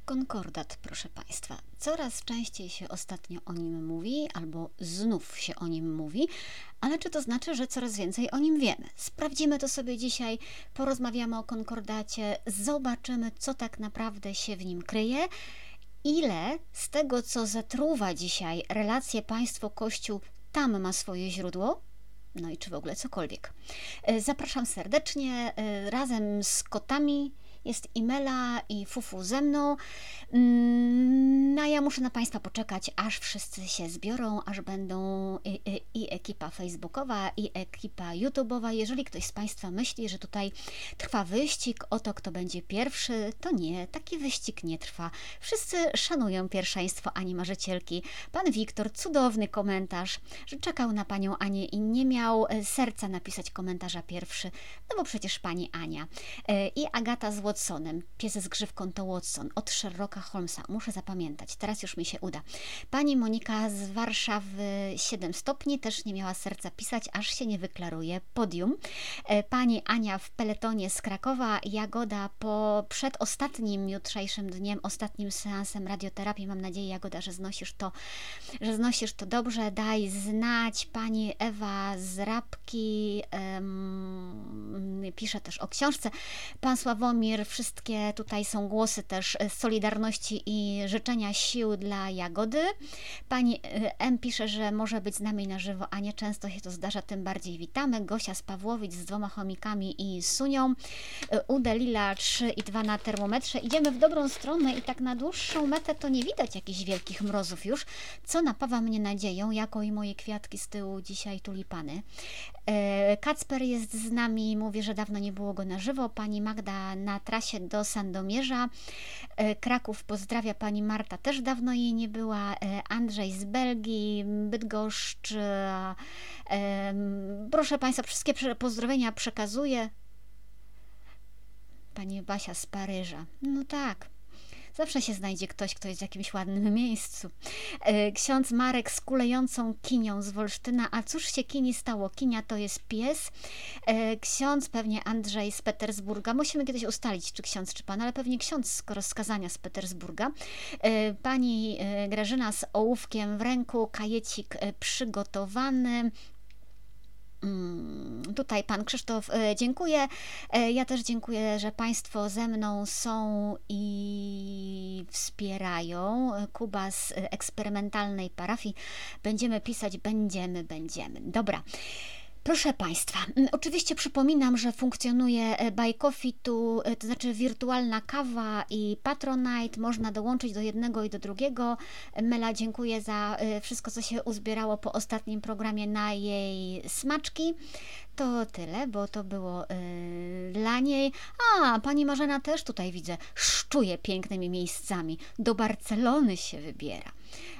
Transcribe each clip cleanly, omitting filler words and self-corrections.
Konkordat, proszę Państwa. Coraz częściej się ostatnio o nim mówi, albo znów się o nim mówi, ale czy to znaczy, że coraz więcej o nim wiemy? Sprawdzimy to sobie dzisiaj, porozmawiamy o konkordacie, zobaczymy, co tak naprawdę się w nim kryje, ile z tego, co zatruwa dzisiaj relacje państwo-kościół, tam ma swoje źródło. No i czy w ogóle cokolwiek. Zapraszam serdecznie, razem z kotami jest Imela i Fufu ze mną. No ja muszę na Państwa poczekać, aż wszyscy się zbiorą, aż będą i ekipa facebookowa, i ekipa youtubeowa. Jeżeli ktoś z Państwa myśli, że tutaj trwa wyścig o to, kto będzie pierwszy, to nie, taki wyścig nie trwa. Wszyscy szanują pierwszeństwo Ani Marzycielki. Pan Wiktor, cudowny komentarz, że czekał na Panią Anię i nie miał serca napisać komentarza pierwszy, no bo przecież Pani Ania. I Agata z Watsonem, pies z grzywką to Watson, od Sherlocka Holmesa, muszę zapamiętać, teraz już mi się uda. Pani Monika z Warszawy 7 stopni, też nie miała serca pisać, aż się nie wyklaruje, podium. Pani Ania w peletonie z Krakowa, Jagoda po przedostatnim jutrzejszym dniem, ostatnim seansem radioterapii, mam nadzieję, Jagoda, że znosisz to dobrze, daj znać. Pani Ewa z Rabki pisze też o książce. Pan Sławomir, wszystkie tutaj są głosy też solidarności i życzenia sił dla Jagody. Pani M pisze, że może być z nami na żywo, a nie często się to zdarza, tym bardziej witamy. Gosia z Pawłowic z 2 chomikami i Sunią. Udelila 3,2 na termometrze. Idziemy w dobrą stronę i tak na dłuższą metę to nie widać jakichś wielkich mrozów już, co napawa mnie nadzieją, jako i moje kwiatki z tyłu dzisiaj tulipany. Kacper jest z nami, mówi, że dawno nie było go na żywo. Pani Magda na trasie do Sandomierza. Kraków pozdrawia, pani Marta, też dawno jej nie była. Andrzej z Belgii, Bydgoszcz. Proszę Państwa, wszystkie pozdrowienia przekazuję. Pani Basia z Paryża. No tak. Zawsze się znajdzie ktoś, kto jest w jakimś ładnym miejscu. Ksiądz Marek z kulejącą kinią z Wolsztyna. A cóż się kini stało? Kinia to jest pies. Ksiądz, pewnie Andrzej z Petersburga. Musimy kiedyś ustalić, czy ksiądz, czy pan, ale pewnie ksiądz, skoro z Kazania z Petersburga. Pani Grażyna z ołówkiem w ręku. Kajecik przygotowany. Tutaj pan Krzysztof, dziękuję. Ja też dziękuję, że Państwo ze mną są i wspierają. Kuba z eksperymentalnej parafii. Będziemy pisać, będziemy. Dobra. Proszę Państwa, oczywiście przypominam, że funkcjonuje Buy Coffee, to znaczy wirtualna kawa i Patronite, można dołączyć do jednego i do drugiego. Mela, dziękuję za wszystko, co się uzbierało po ostatnim programie na jej smaczki. To tyle, bo to było dla niej. A, pani Marzena też tutaj widzę, szczuje pięknymi miejscami. Do Barcelony się wybiera.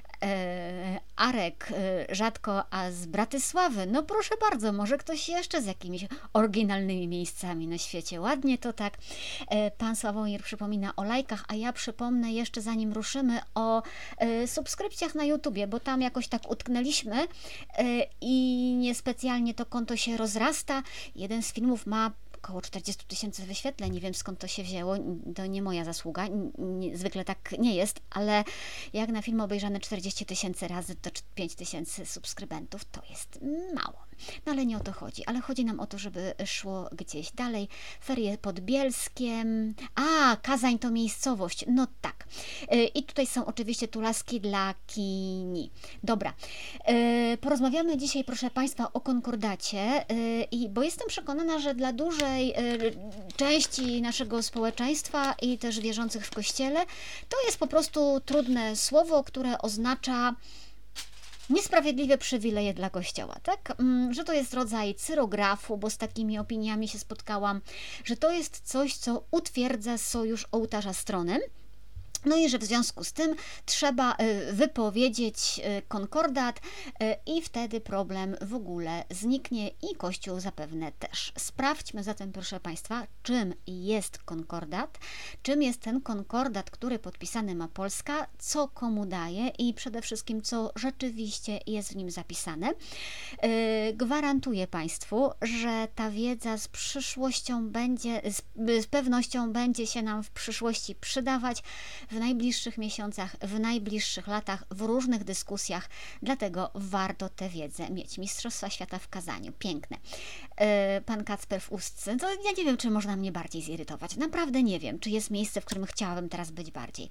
Arek rzadko, a z Bratysławy. No proszę bardzo, może ktoś jeszcze z jakimiś oryginalnymi miejscami na świecie. Ładnie to tak. Pan Sławomir przypomina o lajkach, a ja przypomnę jeszcze, zanim ruszymy, o subskrypcjach na YouTubie, bo tam jakoś tak utknęliśmy i niespecjalnie to konto się rozrasta. Jeden z filmów ma około 40 000 wyświetleń, nie wiem skąd to się wzięło, to nie moja zasługa, zwykle tak nie jest, ale jak na film obejrzany 40 000 razy, to 5 000 subskrybentów to jest mało. No ale nie o to chodzi, ale chodzi nam o to, żeby szło gdzieś dalej. Ferie pod Bielskiem. A, Kazań to miejscowość. No tak. I tutaj są oczywiście tu laski dla kini. Dobra. Porozmawiamy dzisiaj, proszę Państwa, o konkordacie, bo jestem przekonana, że dla dużej części naszego społeczeństwa i też wierzących w Kościele to jest po prostu trudne słowo, które oznacza niesprawiedliwe przywileje dla Kościoła, tak? Że to jest rodzaj cyrografu, bo z takimi opiniami się spotkałam, że to jest coś, co utwierdza sojusz ołtarza strony. No i że w związku z tym trzeba wypowiedzieć konkordat i wtedy problem w ogóle zniknie i Kościół zapewne też. Sprawdźmy zatem, proszę Państwa, czym jest konkordat, czym jest ten konkordat, który podpisany ma Polska, co komu daje i przede wszystkim, co rzeczywiście jest w nim zapisane. Gwarantuję Państwu, że ta wiedza z przyszłością będzie, z pewnością będzie się nam w przyszłości przydawać. w najbliższych miesiącach, w najbliższych latach, w różnych dyskusjach, dlatego warto tę wiedzę mieć. Mistrzostwa Świata w kazaniu, piękne. Pan Kacper w Ustce, to ja nie wiem, czy można mnie bardziej zirytować, naprawdę nie wiem, czy jest miejsce, w którym chciałabym teraz być bardziej.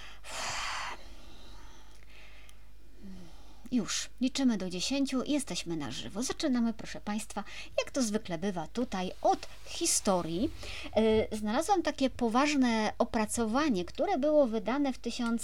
Już, liczymy do 10 i jesteśmy na żywo. Zaczynamy, proszę Państwa, jak to zwykle bywa tutaj, od historii. Znalazłam takie poważne opracowanie, które było wydane w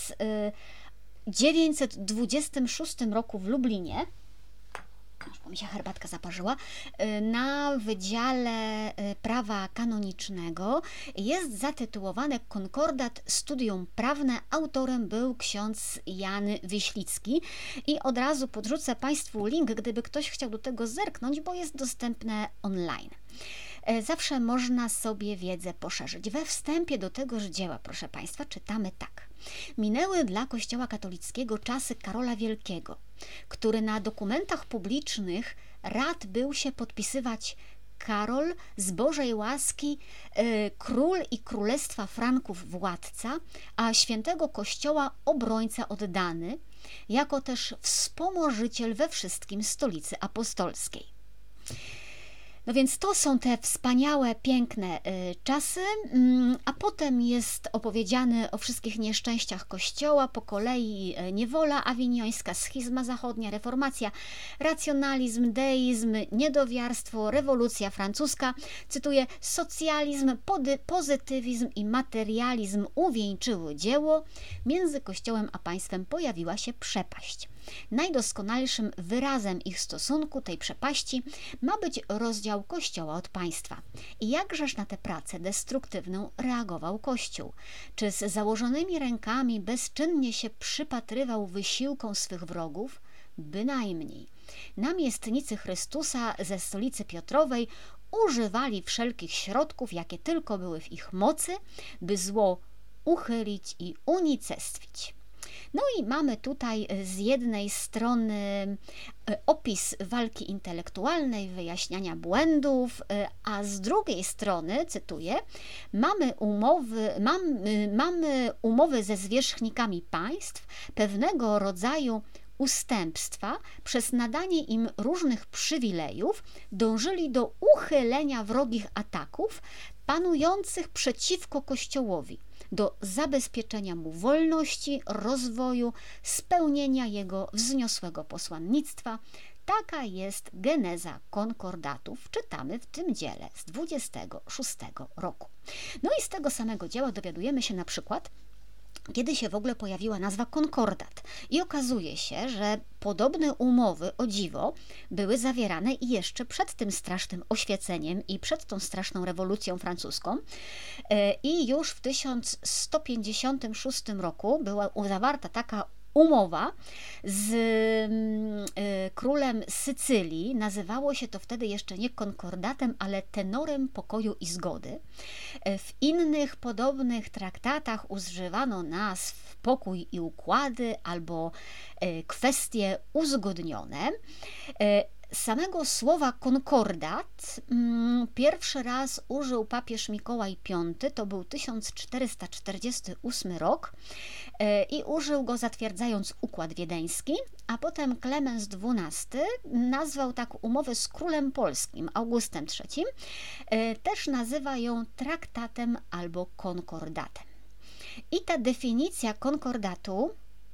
1926 roku w Lublinie. Bo mi się herbatka zaparzyła, na Wydziale Prawa Kanonicznego. Jest zatytułowane Konkordat Studium Prawne. Autorem był ksiądz Jan Wyślicki i od razu podrzucę Państwu link, gdyby ktoś chciał do tego zerknąć, bo jest dostępne online. Zawsze można sobie wiedzę poszerzyć. We wstępie do tegoż dzieła, proszę Państwa, czytamy tak. Minęły dla Kościoła katolickiego czasy Karola Wielkiego, który na dokumentach publicznych rad był się podpisywać Karol z Bożej łaski, król i królestwa Franków władca, a świętego Kościoła obrońca oddany, jako też wspomożyciel we wszystkim stolicy apostolskiej. No więc to są te wspaniałe, piękne czasy, a potem jest opowiedziane o wszystkich nieszczęściach Kościoła, po kolei niewola awiniońska, schizma zachodnia, reformacja, racjonalizm, deizm, niedowiarstwo, rewolucja francuska, cytuję, socjalizm, pozytywizm i materializm uwieńczyły dzieło, między Kościołem a państwem pojawiła się przepaść. Najdoskonalszym wyrazem ich stosunku, tej przepaści, ma być rozdział Kościoła od państwa. I jakżeż na tę pracę destruktywną reagował Kościół? Czy z założonymi rękami bezczynnie się przypatrywał wysiłkom swych wrogów? Bynajmniej. Namiestnicy Chrystusa ze stolicy Piotrowej używali wszelkich środków, jakie tylko były w ich mocy, by zło uchylić i unicestwić. No i mamy tutaj z jednej strony opis walki intelektualnej, wyjaśniania błędów, a z drugiej strony, cytuję, mamy umowy ze zwierzchnikami państw, pewnego rodzaju ustępstwa, przez nadanie im różnych przywilejów dążyli do uchylenia wrogich ataków panujących przeciwko Kościołowi, do zabezpieczenia mu wolności, rozwoju, spełnienia jego wzniosłego posłannictwa. Taka jest geneza konkordatów, czytamy w tym dziele z 26 roku. No i z tego samego dzieła dowiadujemy się na przykład, kiedy się w ogóle pojawiła nazwa konkordat. I okazuje się, że podobne umowy, o dziwo, były zawierane jeszcze przed tym strasznym oświeceniem i przed tą straszną rewolucją francuską. I już w 1156 roku była zawarta taka umowa z królem Sycylii. Nazywało się to wtedy jeszcze nie konkordatem, ale tenorem pokoju i zgody. W innych podobnych traktatach używano nazw pokój i układy albo kwestie uzgodnione. Samego słowa konkordat pierwszy raz użył papież Mikołaj V, to był 1448 rok i użył go zatwierdzając układ wiedeński, a potem Klemens XII nazwał tak umowę z królem polskim, Augustem III, też nazywa ją traktatem albo konkordatem. I ta definicja konkordatu,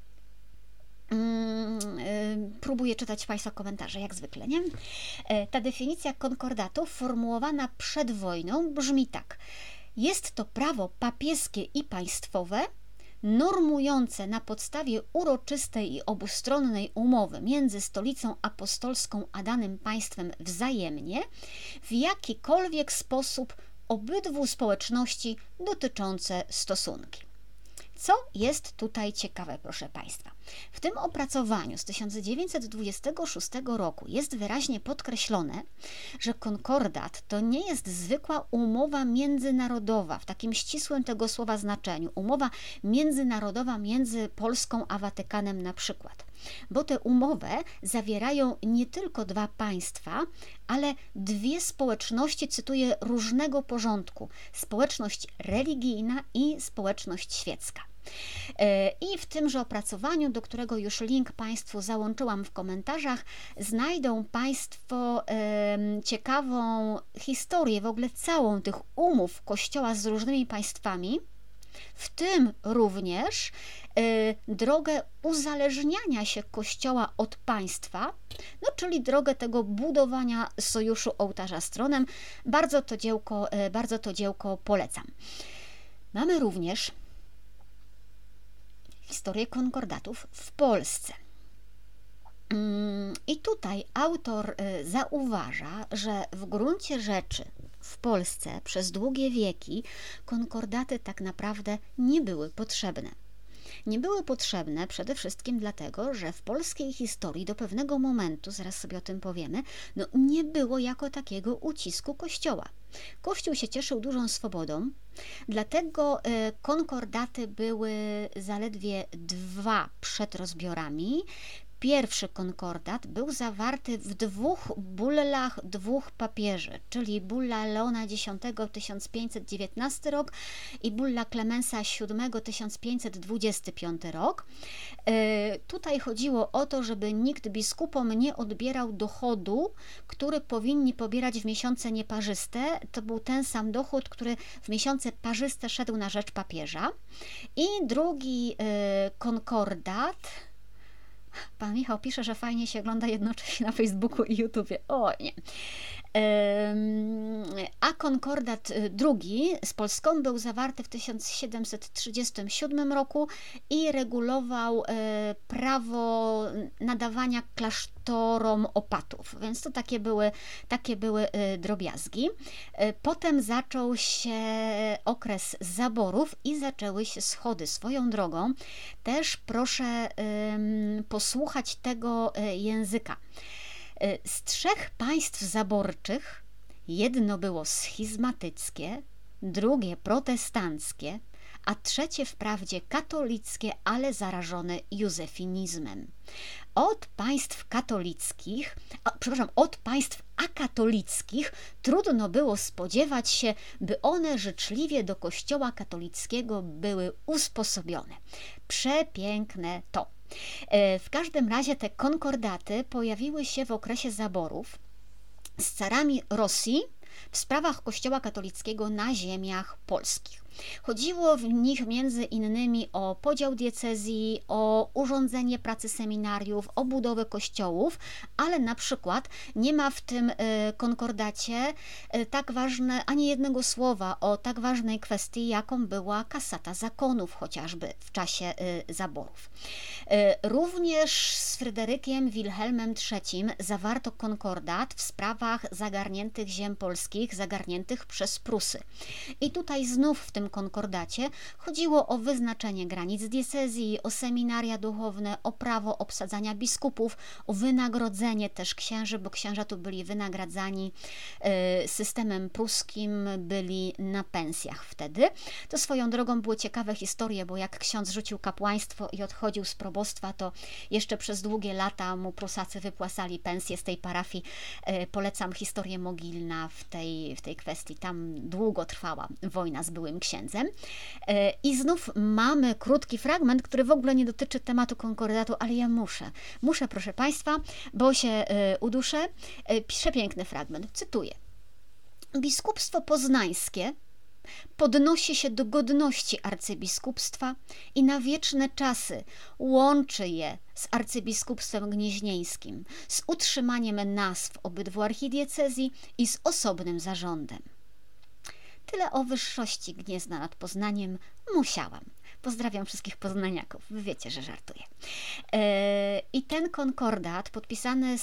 próbuję czytać Państwa komentarze, jak zwykle, nie? Ta definicja konkordatu formułowana przed wojną brzmi tak. Jest to prawo papieskie i państwowe, normujące na podstawie uroczystej i obustronnej umowy między stolicą apostolską a danym państwem wzajemnie, w jakikolwiek sposób obydwu społeczności dotyczące stosunki. Co jest tutaj ciekawe, proszę Państwa? W tym opracowaniu z 1926 roku jest wyraźnie podkreślone, że konkordat to nie jest zwykła umowa międzynarodowa w takim ścisłym tego słowa znaczeniu, umowa międzynarodowa między Polską a Watykanem na przykład, bo tę umowę zawierają nie tylko dwa państwa, ale dwie społeczności, cytuję, różnego porządku, społeczność religijna i społeczność świecka. I w tymże opracowaniu, do którego już link Państwu załączyłam w komentarzach, znajdą Państwo ciekawą historię, w ogóle całą tych umów Kościoła z różnymi państwami, w tym również drogę uzależniania się Kościoła od państwa, no czyli drogę tego budowania sojuszu ołtarza z tronem. Bardzo to dziełko polecam. Mamy również historię konkordatów w Polsce. I tutaj autor zauważa, że w gruncie rzeczy w Polsce przez długie wieki konkordaty tak naprawdę nie były potrzebne. Nie były potrzebne przede wszystkim dlatego, że w polskiej historii do pewnego momentu, zaraz sobie o tym powiemy, nie było jako takiego ucisku Kościoła. Kościół się cieszył dużą swobodą, dlatego konkordaty były zaledwie 2 przed rozbiorami. Pierwszy konkordat był zawarty w 2 bullach 2 papieży, czyli bulla Leona X 1519 rok i bulla Klemensa VII 1525 rok. Tutaj chodziło o to, żeby nikt biskupom nie odbierał dochodu, który powinni pobierać w miesiące nieparzyste. To był ten sam dochód, który w miesiące parzyste szedł na rzecz papieża. I drugi konkordat... Pan Michał pisze, że fajnie się ogląda jednocześnie na Facebooku i YouTubie. O nie. A konkordat drugi z Polską był zawarty w 1737 roku i regulował prawo nadawania klasztorom opatów, więc to takie były drobiazgi. Potem zaczął się okres zaborów i zaczęły się schody. Swoją drogą też proszę posłuchać tego języka. Z 3 państw zaborczych jedno było schizmatyckie, drugie protestanckie, a trzecie wprawdzie katolickie, ale zarażone józefinizmem. Od państw akatolickich trudno było spodziewać się, by one życzliwie do Kościoła katolickiego były usposobione. Przepiękne to. W każdym razie te konkordaty pojawiły się w okresie zaborów z carami Rosji w sprawach Kościoła katolickiego na ziemiach polskich. Chodziło w nich między innymi o podział diecezji, o urządzenie pracy seminariów, o budowę kościołów, ale na przykład nie ma w tym konkordacie ani jednego słowa o tak ważnej kwestii, jaką była kasata zakonów, chociażby w czasie zaborów. Również z Fryderykiem Wilhelmem III zawarto konkordat w sprawach zagarniętych ziem polskich, zagarniętych przez Prusy. I tutaj znów w tym konkordacie chodziło o wyznaczenie granic diecezji, o seminaria duchowne, o prawo obsadzania biskupów, o wynagrodzenie też księży, bo księża tu byli wynagradzani systemem pruskim, byli na pensjach wtedy. To swoją drogą były ciekawe historie, bo jak ksiądz rzucił kapłaństwo i odchodził z probostwa, to jeszcze przez długie lata mu Prusacy wypłacali pensję z tej parafii. Polecam historię Mogilna w tej kwestii. Tam długo trwała wojna z byłym księdzem. I znów mamy krótki fragment, który w ogóle nie dotyczy tematu konkordatu, ale ja muszę, proszę Państwa, bo się uduszę. Przepiękny fragment, cytuję. Biskupstwo poznańskie podnosi się do godności arcybiskupstwa i na wieczne czasy łączy je z arcybiskupstwem gnieźnieńskim, z utrzymaniem nazw obydwu archidiecezji i z osobnym zarządem. Tyle o wyższości Gniezna nad Poznaniem musiałam. Pozdrawiam wszystkich poznaniaków. Wy wiecie, że żartuję. I ten konkordat podpisany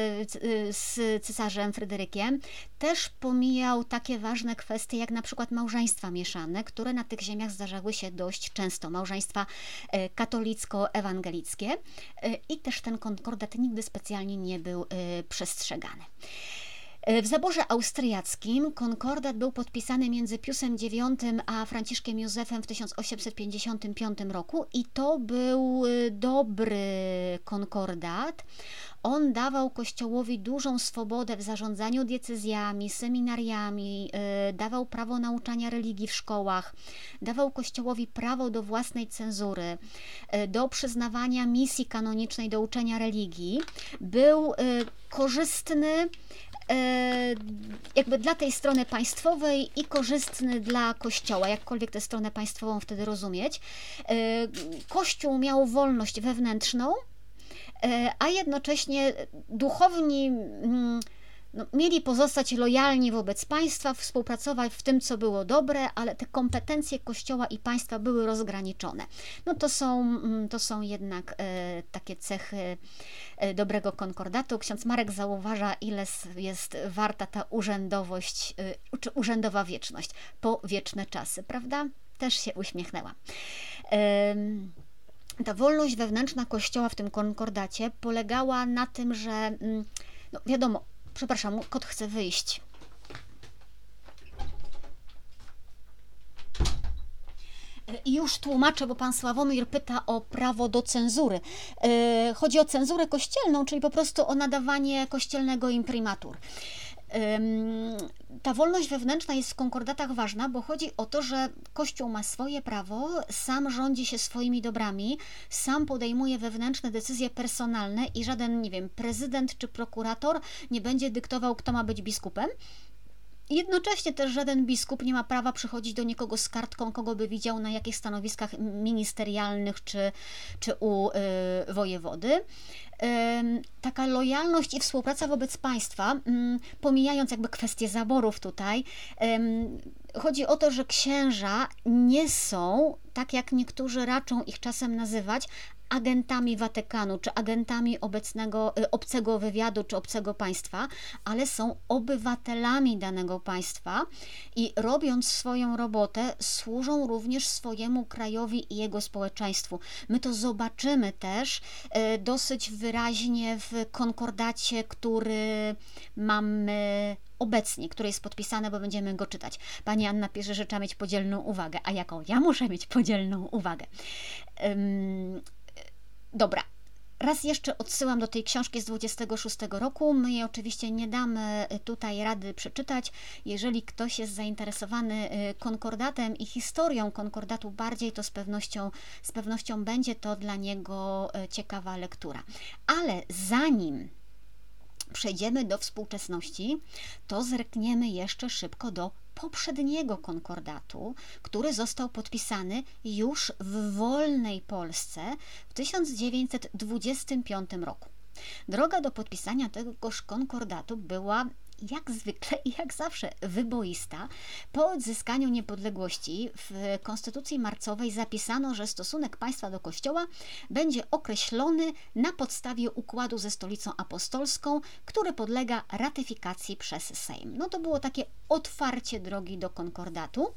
z cesarzem Fryderykiem też pomijał takie ważne kwestie jak na przykład małżeństwa mieszane, które na tych ziemiach zdarzały się dość często. Małżeństwa katolicko-ewangelickie i też ten konkordat nigdy specjalnie nie był przestrzegany. W zaborze austriackim konkordat był podpisany między Piusem IX a Franciszkiem Józefem w 1855 roku i to był dobry konkordat. On dawał Kościołowi dużą swobodę w zarządzaniu decyzjami, seminariami, dawał prawo nauczania religii w szkołach, dawał Kościołowi prawo do własnej cenzury, do przyznawania misji kanonicznej do uczenia religii. Był korzystny jakby dla tej strony państwowej i korzystny dla Kościoła, jakkolwiek tę stronę państwową wtedy rozumieć. Kościół miał wolność wewnętrzną, a jednocześnie duchowni mieli pozostać lojalni wobec państwa, współpracować w tym, co było dobre, ale te kompetencje Kościoła i państwa były rozgraniczone. No to są jednak takie cechy dobrego konkordatu. Ksiądz Marek zauważa, ile jest warta ta urzędowość, czy urzędowa wieczność, po wieczne czasy, prawda? Też się uśmiechnęła. Ta wolność wewnętrzna Kościoła w tym konkordacie polegała na tym, że no wiadomo, przepraszam, kot chce wyjść. I już tłumaczę, bo pan Sławomir pyta o prawo do cenzury. Chodzi o cenzurę kościelną, czyli po prostu o nadawanie kościelnego imprimatur. Ta wolność wewnętrzna jest w konkordatach ważna, bo chodzi o to, że Kościół ma swoje prawo, sam rządzi się swoimi dobrami, sam podejmuje wewnętrzne decyzje personalne i żaden, nie wiem, prezydent czy prokurator nie będzie dyktował, kto ma być biskupem. Jednocześnie też żaden biskup nie ma prawa przychodzić do nikogo z kartką, kogo by widział na jakich stanowiskach ministerialnych czy u wojewody. Taka lojalność i współpraca wobec państwa, pomijając jakby kwestie zaborów tutaj, chodzi o to, że księża nie są, tak jak niektórzy raczą ich czasem nazywać, agentami Watykanu, czy agentami obcego wywiadu, czy obcego państwa, ale są obywatelami danego państwa i robiąc swoją robotę, służą również swojemu krajowi i jego społeczeństwu. My to zobaczymy też dosyć wyraźnie w konkordacie, który mamy obecnie, który jest podpisany, bo będziemy go czytać. Pani Anna pisze, że trzeba mieć podzielną uwagę. A jaką? Ja muszę mieć podzielną uwagę. Dobra, raz jeszcze odsyłam do tej książki z 26 roku. My jej oczywiście nie damy tutaj rady przeczytać. Jeżeli ktoś jest zainteresowany konkordatem i historią konkordatu bardziej, to z pewnością będzie to dla niego ciekawa lektura. Ale zanim przejdziemy do współczesności, to zerkniemy jeszcze szybko do poprzedniego konkordatu, który został podpisany już w wolnej Polsce w 1925 roku. Droga do podpisania tegoż konkordatu była jak zwykle i jak zawsze wyboista. Po odzyskaniu niepodległości w Konstytucji Marcowej zapisano, że stosunek państwa do Kościoła będzie określony na podstawie układu ze Stolicą Apostolską, który podlega ratyfikacji przez Sejm. No to było takie otwarcie drogi do konkordatu.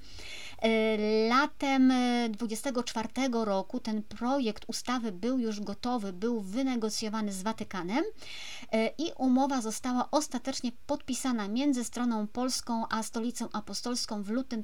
Latem 24 roku ten projekt ustawy był już gotowy, był wynegocjowany z Watykanem i umowa została ostatecznie podpisana między stroną polską a Stolicą Apostolską w lutym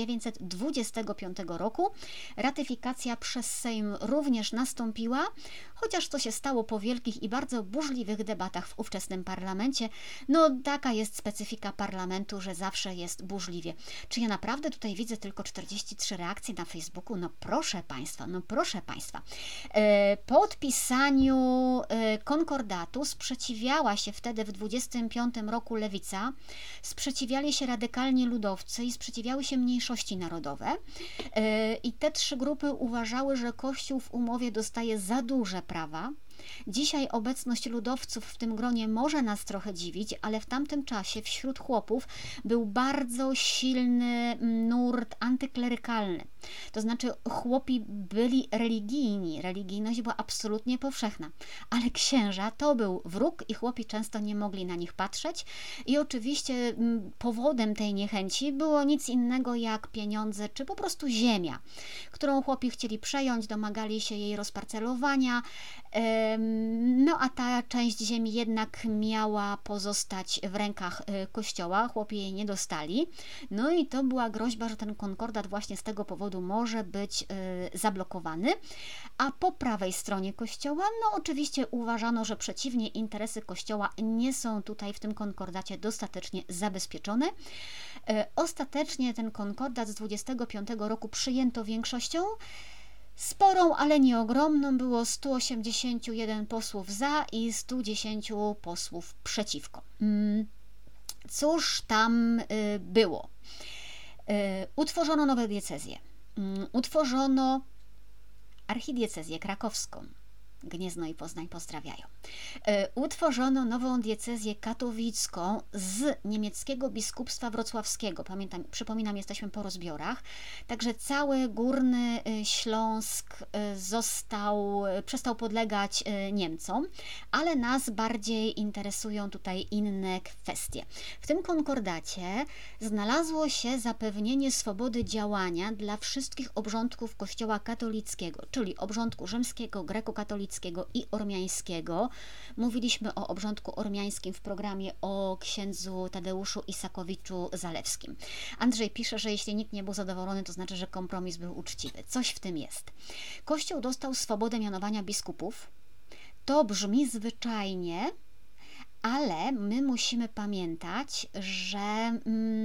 1925 roku. Ratyfikacja przez Sejm również nastąpiła, chociaż to się stało po wielkich i bardzo burzliwych debatach w ówczesnym parlamencie. No taka jest specyfika parlamentu, że zawsze jest burzliwie. Czy ja naprawdę tutaj widzę tylko 43 reakcje na Facebooku? No proszę Państwa, no proszę Państwa. Po podpisaniu konkordatu sprzeciwiała się wtedy w 25 roku lewica, sprzeciwiali się radykalnie ludowcy i sprzeciwiały się mniejszości narodowe. I te trzy grupy uważały, że Kościół w umowie dostaje za duże prawa. Dzisiaj obecność ludowców w tym gronie może nas trochę dziwić, ale w tamtym czasie wśród chłopów był bardzo silny nurt antyklerykalny. To znaczy chłopi byli religijni, religijność była absolutnie powszechna, ale księża to był wróg i chłopi często nie mogli na nich patrzeć i oczywiście powodem tej niechęci było nic innego jak pieniądze czy po prostu ziemia, którą chłopi chcieli przejąć, domagali się jej rozparcelowania. No a ta część ziemi jednak miała pozostać w rękach Kościoła, chłopi jej nie dostali. No i to była groźba, że ten konkordat właśnie z tego powodu powodu może być zablokowany, a po prawej stronie kościoła, no oczywiście uważano, że przeciwnie, interesy kościoła nie są tutaj w tym konkordacie dostatecznie zabezpieczone. Ostatecznie ten konkordat z 25 roku przyjęto większością, sporą, ale nie ogromną, było 181 posłów za i 110 posłów przeciwko. Cóż tam było? Utworzono nowe diecezje. Utworzono archidiecezję krakowską. Gniezno i Poznań pozdrawiają. Utworzono nową diecezję katowicką z niemieckiego biskupstwa wrocławskiego. Przypominam, jesteśmy po rozbiorach. Także cały Górny Śląsk przestał podlegać Niemcom, ale nas bardziej interesują tutaj inne kwestie. W tym konkordacie znalazło się zapewnienie swobody działania dla wszystkich obrządków Kościoła katolickiego, czyli obrządku rzymskiego, grekokatolickiego i ormiańskiego. Mówiliśmy o obrządku ormiańskim w programie o księdzu Tadeuszu Isakowiczu-Zalewskim. Andrzej pisze, że jeśli nikt nie był zadowolony, to znaczy, że kompromis był uczciwy. Coś w tym jest. Kościół dostał swobodę mianowania biskupów. To brzmi zwyczajnie, ale my musimy pamiętać, że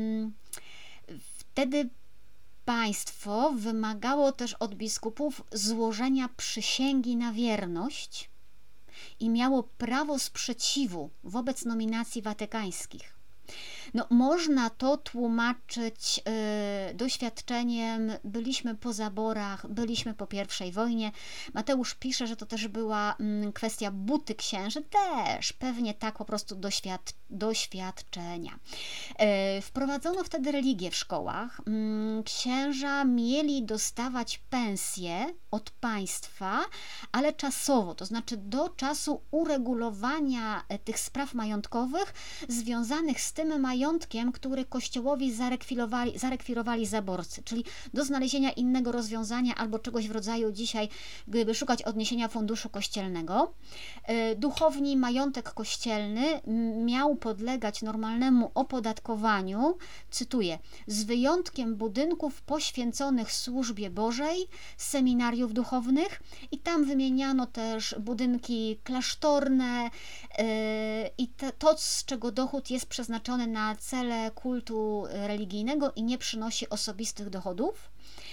wtedy państwo wymagało też od biskupów złożenia przysięgi na wierność i miało prawo sprzeciwu wobec nominacji watykańskich. No, można to tłumaczyć doświadczeniem, byliśmy po zaborach, byliśmy po I wojnie. Mateusz pisze, że to też była kwestia buty księży, też pewnie tak po prostu doświadczenia. Wprowadzono wtedy religię w szkołach. Księża mieli dostawać pensje od państwa, ale czasowo, to znaczy do czasu uregulowania tych spraw majątkowych związanych z tym majątkiem, który Kościołowi zarekwirowali zaborcy, czyli do znalezienia innego rozwiązania albo czegoś w rodzaju dzisiaj, gdyby szukać odniesienia funduszu kościelnego. Duchowni majątek kościelny miał podlegać normalnemu opodatkowaniu, cytuję, z wyjątkiem budynków poświęconych służbie Bożej, seminariów duchownych i tam wymieniano też budynki klasztorne i to, z czego dochód jest przeznaczony na cele kultu religijnego i nie przynosi osobistych dochodów.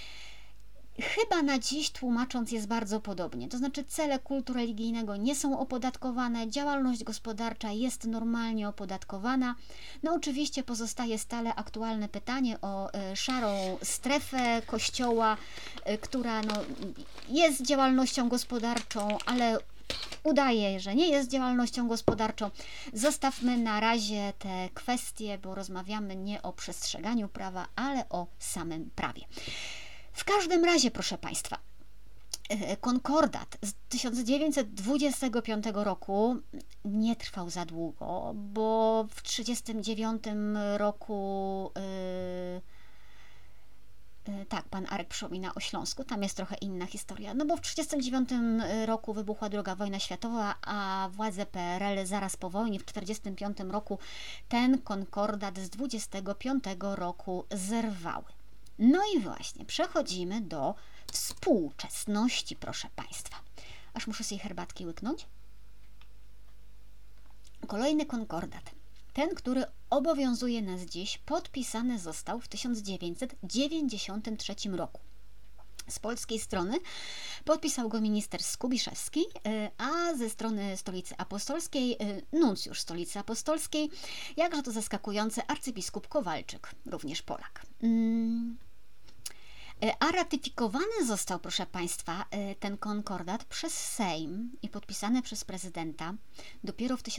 Chyba na dziś tłumacząc jest bardzo podobnie, to znaczy cele kultu religijnego nie są opodatkowane, działalność gospodarcza jest normalnie opodatkowana. No oczywiście pozostaje stale aktualne pytanie o szarą strefę kościoła, która jest działalnością gospodarczą, ale udaje, że nie jest działalnością gospodarczą. Zostawmy na razie te kwestie, bo rozmawiamy nie o przestrzeganiu prawa, ale o samym prawie. W każdym razie, proszę Państwa, konkordat z 1925 roku nie trwał za długo, bo w 1939 roku tak, pan Arek przypomina o Śląsku, tam jest trochę inna historia, no bo w 1939 roku wybuchła II wojna światowa, a władze PRL zaraz po wojnie w 1945 roku ten konkordat z 25 roku zerwały. No i właśnie, przechodzimy do współczesności, proszę Państwa. Aż muszę sobie herbatki łyknąć. Kolejny konkordat. Ten, który obowiązuje nas dziś, podpisany został w 1993 roku. Z polskiej strony podpisał go minister Skubiszewski, a ze strony Stolicy Apostolskiej, nuncjusz Stolicy Apostolskiej, jakże to zaskakujące, arcybiskup Kowalczyk, również Polak. A ratyfikowany został, proszę Państwa, ten konkordat przez Sejm i podpisany przez prezydenta dopiero w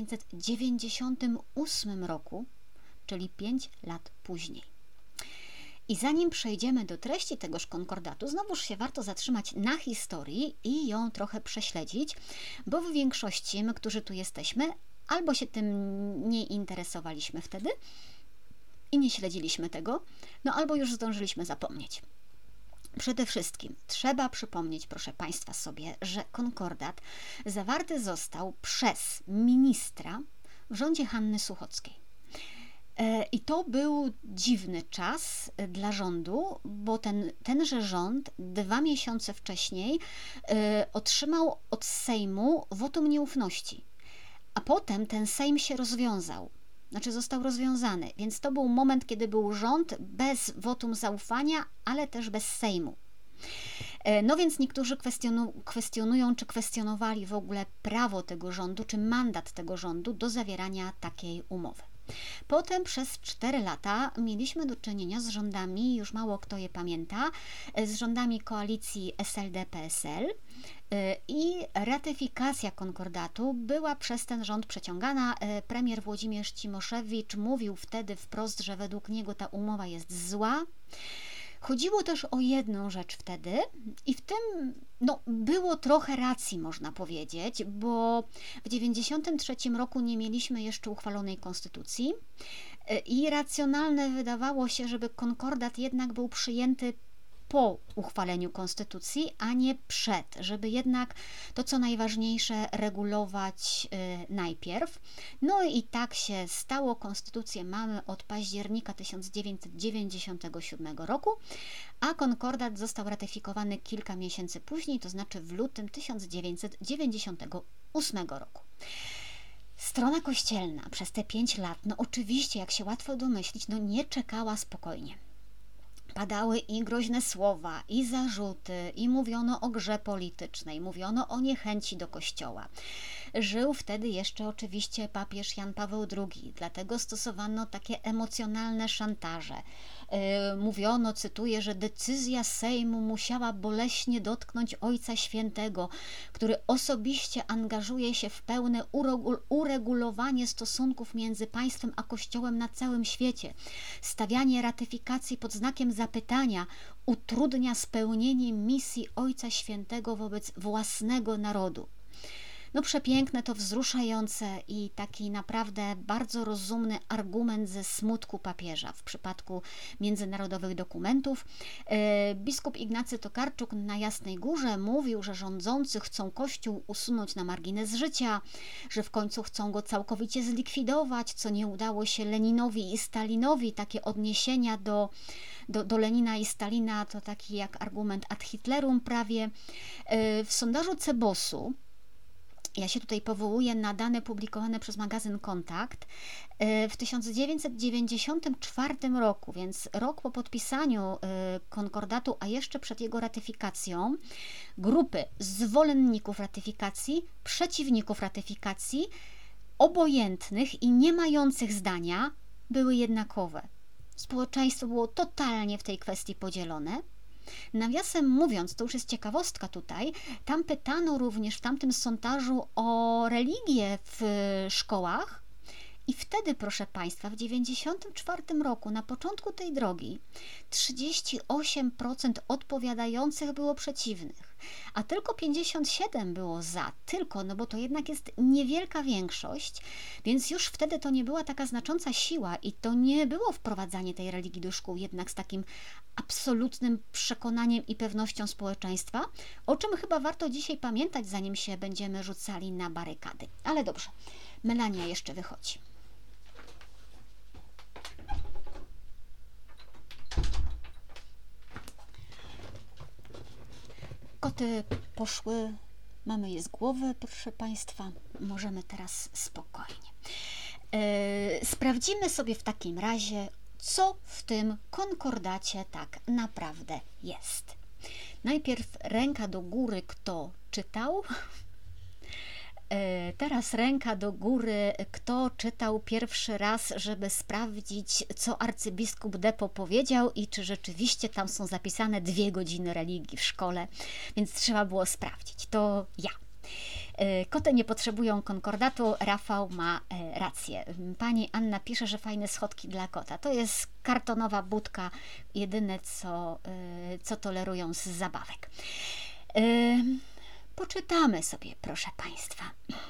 1998 roku, czyli 5 lat później. I zanim przejdziemy do treści tegoż konkordatu, znowuż się warto zatrzymać na historii i ją trochę prześledzić, bo w większości my, którzy tu jesteśmy, albo się tym nie interesowaliśmy wtedy i nie śledziliśmy tego, no albo już zdążyliśmy zapomnieć. Przede wszystkim trzeba przypomnieć, proszę Państwa, sobie, że konkordat zawarty został przez ministra w rządzie Hanny Suchockiej. I to był dziwny czas dla rządu, bo tenże rząd 2 miesiące wcześniej otrzymał od Sejmu wotum nieufności, a potem ten Sejm się rozwiązał. Znaczy został rozwiązany, więc to był moment, kiedy był rząd bez wotum zaufania, ale też bez Sejmu. No więc niektórzy kwestionują, czy kwestionowali w ogóle prawo tego rządu, czy mandat tego rządu do zawierania takiej umowy. Potem przez 4 lata mieliśmy do czynienia z rządami, już mało kto je pamięta, z rządami koalicji SLD-PSL i ratyfikacja konkordatu była przez ten rząd przeciągana. Premier Włodzimierz Cimoszewicz mówił wtedy wprost, że według niego ta umowa jest zła. Chodziło też o jedną rzecz wtedy i w tym było trochę racji, można powiedzieć, bo w 1993 roku nie mieliśmy jeszcze uchwalonej konstytucji i racjonalne wydawało się, żeby konkordat jednak był przyjęty po uchwaleniu konstytucji, a nie przed, żeby jednak to, co najważniejsze, regulować najpierw. No i tak się stało. Konstytucję mamy od października 1997 roku, a konkordat został ratyfikowany kilka miesięcy później, to znaczy w lutym 1998 roku. Strona kościelna przez te 5 lat, oczywiście, jak się łatwo domyślić, nie czekała spokojnie. Padały i groźne słowa, i zarzuty, i mówiono o grze politycznej, mówiono o niechęci do Kościoła. Żył wtedy jeszcze oczywiście papież Jan Paweł II, dlatego stosowano takie emocjonalne szantaże. Mówiono, cytuję, że decyzja Sejmu musiała boleśnie dotknąć Ojca Świętego, który osobiście angażuje się w pełne uregulowanie stosunków między państwem a Kościołem na całym świecie. Stawianie ratyfikacji pod znakiem zapytania utrudnia spełnienie misji Ojca Świętego wobec własnego narodu. Przepiękne, to wzruszające i taki naprawdę bardzo rozumny argument ze smutku papieża w przypadku międzynarodowych dokumentów. Biskup Ignacy Tokarczuk na Jasnej Górze mówił, że rządzący chcą Kościół usunąć na margines życia, że w końcu chcą go całkowicie zlikwidować, co nie udało się Leninowi i Stalinowi. Takie odniesienia do Lenina i Stalina to taki jak argument ad Hitlerum prawie. W sondażu Cebosu, ja się tutaj powołuję na dane publikowane przez magazyn Kontakt, w 1994 roku, więc rok po podpisaniu konkordatu, a jeszcze przed jego ratyfikacją, grupy zwolenników ratyfikacji, przeciwników ratyfikacji, obojętnych i nie mających zdania były jednakowe. Społeczeństwo było totalnie w tej kwestii podzielone. Nawiasem mówiąc, to już jest ciekawostka tutaj, tam pytano również w tamtym sondażu o religię w szkołach i wtedy, proszę Państwa, w 1994 roku, na początku tej drogi, 38% odpowiadających było przeciwnych, a tylko 57% było za, bo to jednak jest niewielka większość, więc już wtedy to nie była taka znacząca siła i to nie było wprowadzanie tej religii do szkół jednak z takim absolutnym przekonaniem i pewnością społeczeństwa, o czym chyba warto dzisiaj pamiętać, zanim się będziemy rzucali na barykady. Ale dobrze, Melania jeszcze wychodzi. Koty poszły, mamy je z głowy, proszę Państwa, możemy teraz spokojnie. Sprawdzimy sobie w takim razie, co w tym konkordacie tak naprawdę jest. Najpierw ręka do góry, kto czytał. Teraz ręka do góry, kto czytał pierwszy raz, żeby sprawdzić, co arcybiskup Depo powiedział i czy rzeczywiście tam są zapisane 2 godziny religii w szkole, więc trzeba było sprawdzić. To ja. Koty nie potrzebują konkordatu, Rafał ma rację. Pani Anna pisze, że fajne schodki dla kota. To jest kartonowa budka, jedyne co tolerują z zabawek. Poczytamy sobie, proszę Państwa.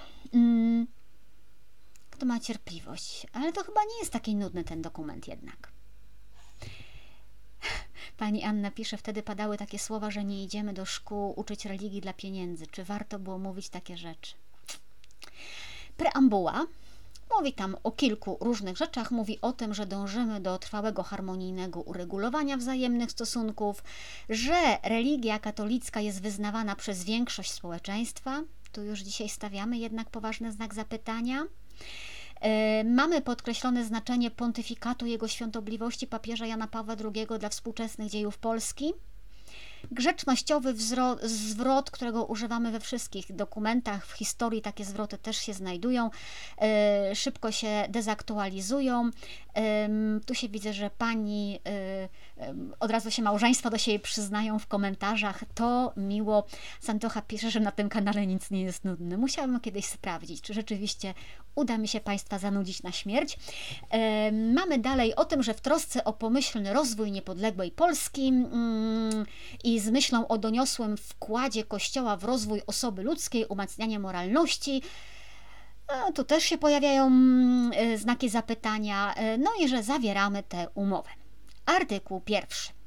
Kto ma cierpliwość, ale to chyba nie jest taki nudny ten dokument jednak. Pani Anna pisze, wtedy padały takie słowa, że nie idziemy do szkół uczyć religii dla pieniędzy. Czy warto było mówić takie rzeczy? Preambuła. Mówi tam o kilku różnych rzeczach, mówi o tym, że dążymy do trwałego, harmonijnego uregulowania wzajemnych stosunków, że religia katolicka jest wyznawana przez większość społeczeństwa. Tu już dzisiaj stawiamy jednak poważny znak zapytania. Mamy podkreślone znaczenie pontyfikatu Jego Świątobliwości papieża Jana Pawła II dla współczesnych dziejów Polski. Grzecznościowy zwrot, którego używamy we wszystkich dokumentach, w historii takie zwroty też się znajdują, szybko się dezaktualizują. Tu się widzę, że pani od razu się małżeństwa do siebie przyznają w komentarzach. To miło. Santocha pisze, że na tym kanale nic nie jest nudne. Musiałabym kiedyś sprawdzić, czy rzeczywiście uda mi się Państwa zanudzić na śmierć. Mamy dalej o tym, że w trosce o pomyślny rozwój niepodległej Polski i z myślą o doniosłym wkładzie Kościoła w rozwój osoby ludzkiej, umacnianie moralności, tu też się pojawiają znaki zapytania, no i że zawieramy tę umowę. Artykuł 1.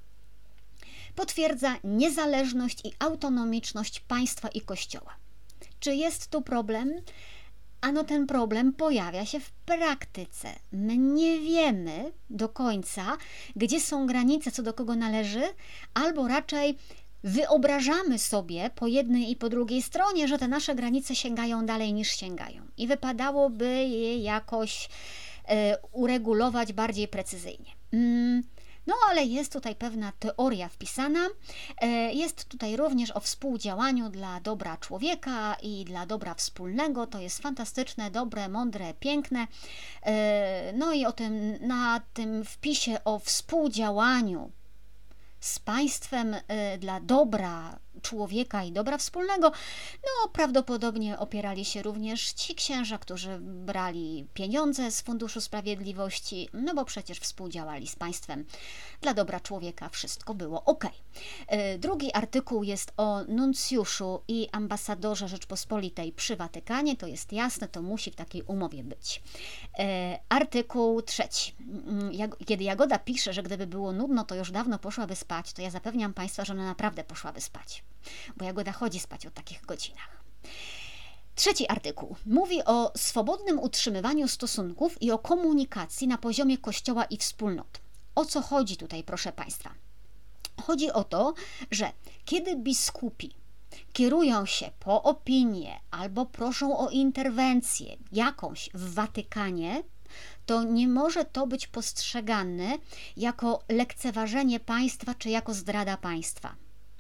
Potwierdza niezależność i autonomiczność państwa i Kościoła. Czy jest tu problem? Ano ten problem pojawia się w praktyce. My nie wiemy do końca, gdzie są granice, co do kogo należy, albo raczej wyobrażamy sobie po jednej i po drugiej stronie, że te nasze granice sięgają dalej niż sięgają. I wypadałoby je jakoś uregulować bardziej precyzyjnie. No ale jest tutaj pewna teoria wpisana. Jest tutaj również o współdziałaniu dla dobra człowieka i dla dobra wspólnego. To jest fantastyczne, dobre, mądre, piękne. No i na tym wpisie o współdziałaniu z państwem dla dobra człowieka i dobra wspólnego, no prawdopodobnie opierali się również ci księża, którzy brali pieniądze z Funduszu Sprawiedliwości, no bo przecież współdziałali z państwem dla dobra człowieka, wszystko było ok. Drugi artykuł jest o nuncjuszu i ambasadorze Rzeczpospolitej przy Watykanie, to jest jasne, to musi w takiej umowie być. Artykuł 3. Kiedy Jagoda pisze, że gdyby było nudno, to już dawno poszłaby spać, to ja zapewniam Państwa, że ona naprawdę poszłaby spać, bo Jagoda chodzi spać o takich godzinach. Trzeci artykuł mówi o swobodnym utrzymywaniu stosunków i o komunikacji na poziomie Kościoła i wspólnot. O co chodzi tutaj, proszę Państwa? Chodzi o to, że kiedy biskupi kierują się po opinię albo proszą o interwencję jakąś w Watykanie, to nie może to być postrzegane jako lekceważenie państwa czy jako zdrada państwa.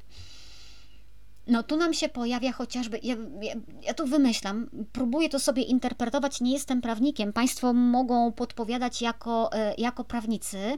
No tu nam się pojawia chociażby, ja tu wymyślam, próbuję to sobie interpretować, nie jestem prawnikiem, Państwo mogą podpowiadać jako prawnicy,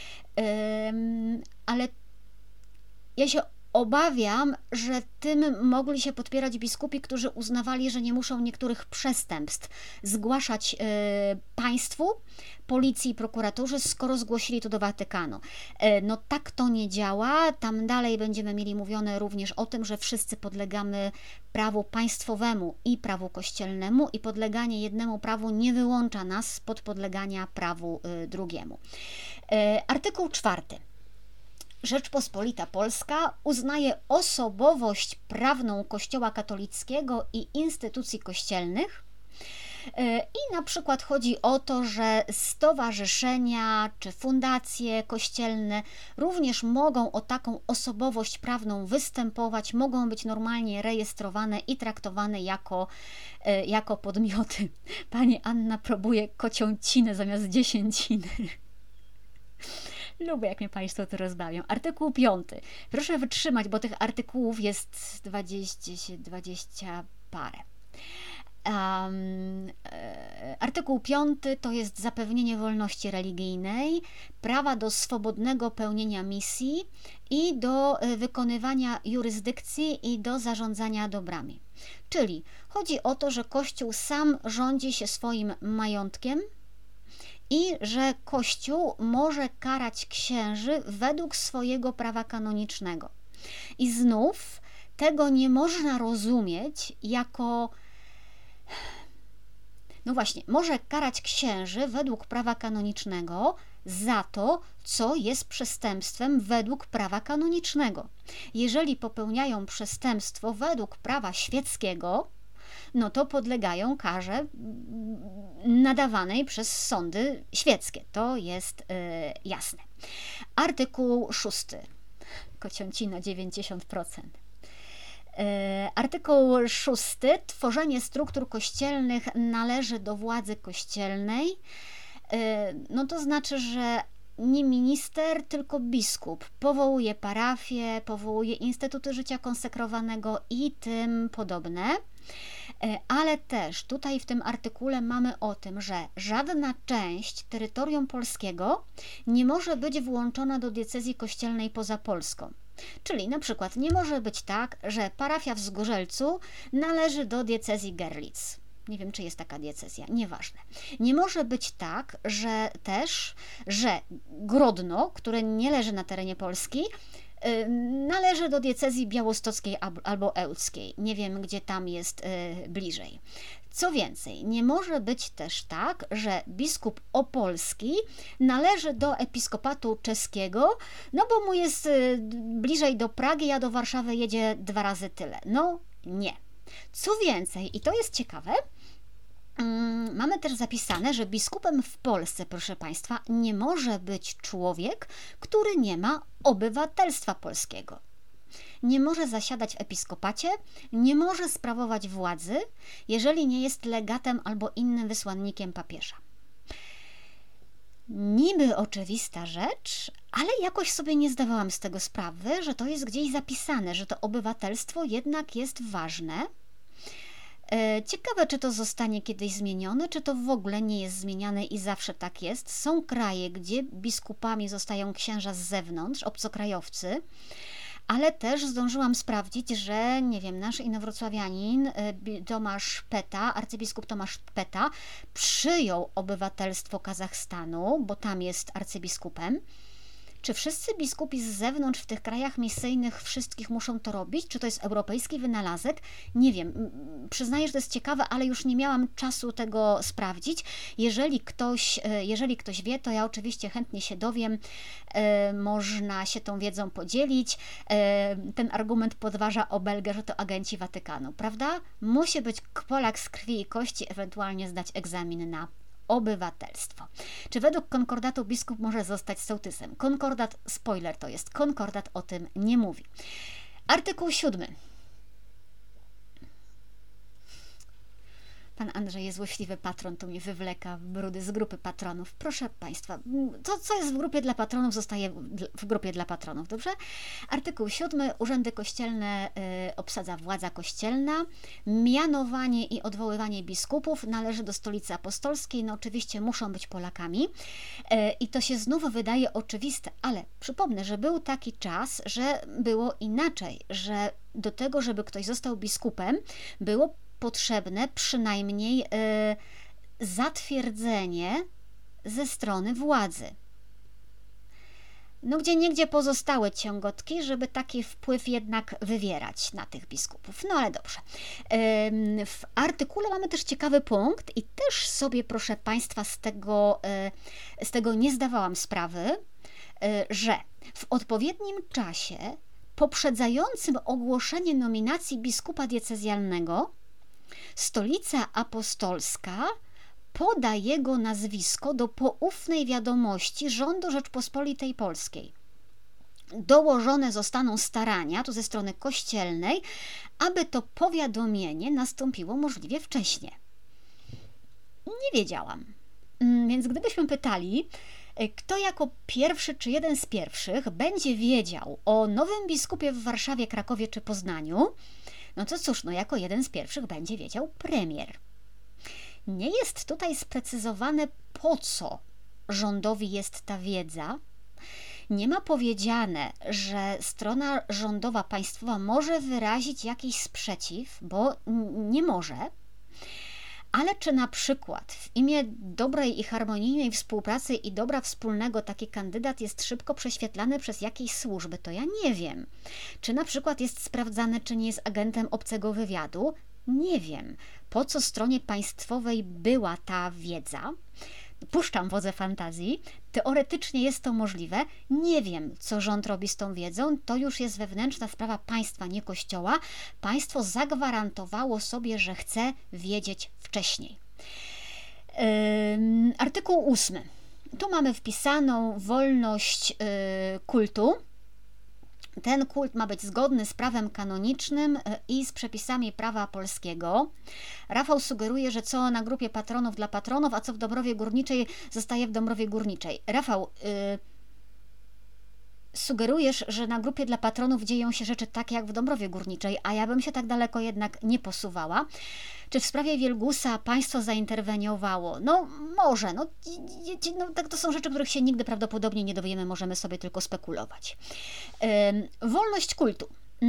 ale ja się obawiam, że tym mogli się podpierać biskupi, którzy uznawali, że nie muszą niektórych przestępstw zgłaszać państwu, policji i prokuraturze, skoro zgłosili to do Watykanu. No tak to nie działa. Tam dalej będziemy mieli mówione również o tym, że wszyscy podlegamy prawu państwowemu i prawu kościelnemu i podleganie jednemu prawu nie wyłącza nas spod podlegania prawu drugiemu. Artykuł 4. Rzeczpospolita Polska uznaje osobowość prawną Kościoła katolickiego i instytucji kościelnych i na przykład chodzi o to, że stowarzyszenia czy fundacje kościelne również mogą o taką osobowość prawną występować, mogą być normalnie rejestrowane i traktowane jako podmioty. Pani Anna próbuje kociącinę zamiast dziesięciny. Lubię, jak mnie Państwo to rozbawią. Artykuł 5. Proszę wytrzymać, bo tych artykułów jest 20 parę. Artykuł 5 to jest zapewnienie wolności religijnej, prawa do swobodnego pełnienia misji i do wykonywania jurysdykcji i do zarządzania dobrami. Czyli chodzi o to, że Kościół sam rządzi się swoim majątkiem i że Kościół może karać księży według swojego prawa kanonicznego. I znów tego nie można rozumieć jako... No właśnie, może karać księży według prawa kanonicznego za to, co jest przestępstwem według prawa kanonicznego. Jeżeli popełniają przestępstwo według prawa świeckiego, no to podlegają karze nadawanej przez sądy świeckie. To jest jasne. Artykuł 6. Kociącina 90%. Artykuł 6. Tworzenie struktur kościelnych należy do władzy kościelnej. No to znaczy, że nie minister, tylko biskup powołuje parafie, powołuje instytuty życia konsekrowanego i tym podobne. Ale też tutaj w tym artykule mamy o tym, że żadna część terytorium polskiego nie może być włączona do diecezji kościelnej poza Polską. Czyli na przykład nie może być tak, że parafia w Zgorzelcu należy do diecezji Görlitz. Nie wiem, czy jest taka diecezja, nieważne. Nie może być tak, że Grodno, które nie leży na terenie Polski, należy do diecezji białostockiej albo ełckiej. Nie wiem, gdzie tam jest bliżej. Co więcej, nie może być też tak, że biskup opolski należy do episkopatu czeskiego, no bo mu jest bliżej do Pragi, a do Warszawy jedzie 2 razy tyle. No nie. Co więcej, i to jest ciekawe, mamy też zapisane, że biskupem w Polsce, proszę Państwa, nie może być człowiek, który nie ma obywatelstwa polskiego. Nie może zasiadać w episkopacie, nie może sprawować władzy, jeżeli nie jest legatem albo innym wysłannikiem papieża. Niby oczywista rzecz, ale jakoś sobie nie zdawałam z tego sprawy, że to jest gdzieś zapisane, że to obywatelstwo jednak jest ważne. Ciekawe, czy to zostanie kiedyś zmienione, czy to w ogóle nie jest zmieniane i zawsze tak jest. Są kraje, gdzie biskupami zostają księża z zewnątrz, obcokrajowcy, ale też zdążyłam sprawdzić, że, nie wiem, nasz inowrocławianin Tomasz Peta, arcybiskup Tomasz Peta, przyjął obywatelstwo Kazachstanu, bo tam jest arcybiskupem. Czy wszyscy biskupi z zewnątrz w tych krajach misyjnych wszystkich muszą to robić? Czy to jest europejski wynalazek? Nie wiem. Przyznaję, że to jest ciekawe, ale już nie miałam czasu tego sprawdzić. Jeżeli ktoś wie, to ja oczywiście chętnie się dowiem. Można się tą wiedzą podzielić. Ten argument podważa obelgę, że to agenci Watykanu, prawda? Musi być Polak z krwi i kości, ewentualnie zdać egzamin na obywatelstwo. Czy według konkordatu biskup może zostać sołtysem? Konkordat, spoiler to jest, konkordat o tym nie mówi. Artykuł 7. Pan Andrzej jest złośliwy patron, tu mnie wywleka w brudy z grupy patronów. Proszę Państwa, to co jest w grupie dla patronów, zostaje w grupie dla patronów, dobrze? Artykuł 7. Urzędy kościelne obsadza władza kościelna. Mianowanie i odwoływanie biskupów należy do Stolicy Apostolskiej. No oczywiście muszą być Polakami. I to się znów wydaje oczywiste, ale przypomnę, że był taki czas, że było inaczej, że do tego, żeby ktoś został biskupem, było potrzebne przynajmniej zatwierdzenie ze strony władzy. No gdzieniegdzie pozostały ciągotki, żeby taki wpływ jednak wywierać na tych biskupów. No ale dobrze. W artykule mamy też ciekawy punkt i też sobie, proszę Państwa, z tego nie zdawałam sprawy, że w odpowiednim czasie poprzedzającym ogłoszenie nominacji biskupa diecezjalnego Stolica Apostolska poda jego nazwisko do poufnej wiadomości rządu Rzeczpospolitej Polskiej. Dołożone zostaną starania, tu ze strony kościelnej, aby to powiadomienie nastąpiło możliwie wcześnie. Nie wiedziałam. Więc gdybyśmy pytali, kto jako pierwszy czy jeden z pierwszych będzie wiedział o nowym biskupie w Warszawie, Krakowie czy Poznaniu, no to cóż, no jako jeden z pierwszych będzie wiedział premier. Nie jest tutaj sprecyzowane, po co rządowi jest ta wiedza. Nie ma powiedziane, że strona rządowa, państwowa może wyrazić jakiś sprzeciw, bo nie może. Ale czy na przykład w imię dobrej i harmonijnej współpracy i dobra wspólnego taki kandydat jest szybko prześwietlany przez jakieś służby, to ja nie wiem. Czy na przykład jest sprawdzane, czy nie jest agentem obcego wywiadu? Nie wiem. Po co stronie państwowej była ta wiedza? puszczam wodze fantazji, teoretycznie jest to możliwe. Nie wiem, co rząd robi z tą wiedzą, to już jest wewnętrzna sprawa państwa, nie Kościoła. Państwo zagwarantowało sobie, że chce wiedzieć wcześniej. Artykuł 8. Tu mamy wpisaną wolność kultu. Ten kult ma być zgodny z prawem kanonicznym i z przepisami prawa polskiego. Rafał sugeruje, że co na grupie patronów dla patronów, a co w Dąbrowie Górniczej zostaje w Dąbrowie Górniczej. Rafał, sugerujesz, że na grupie dla patronów dzieją się rzeczy tak jak w Dąbrowie Górniczej, a ja bym się tak daleko jednak nie posuwała. Czy w sprawie Wielgusa państwo zainterweniowało? No może, tak to są rzeczy, których się nigdy prawdopodobnie nie dowiemy, możemy sobie tylko spekulować. Wolność kultu.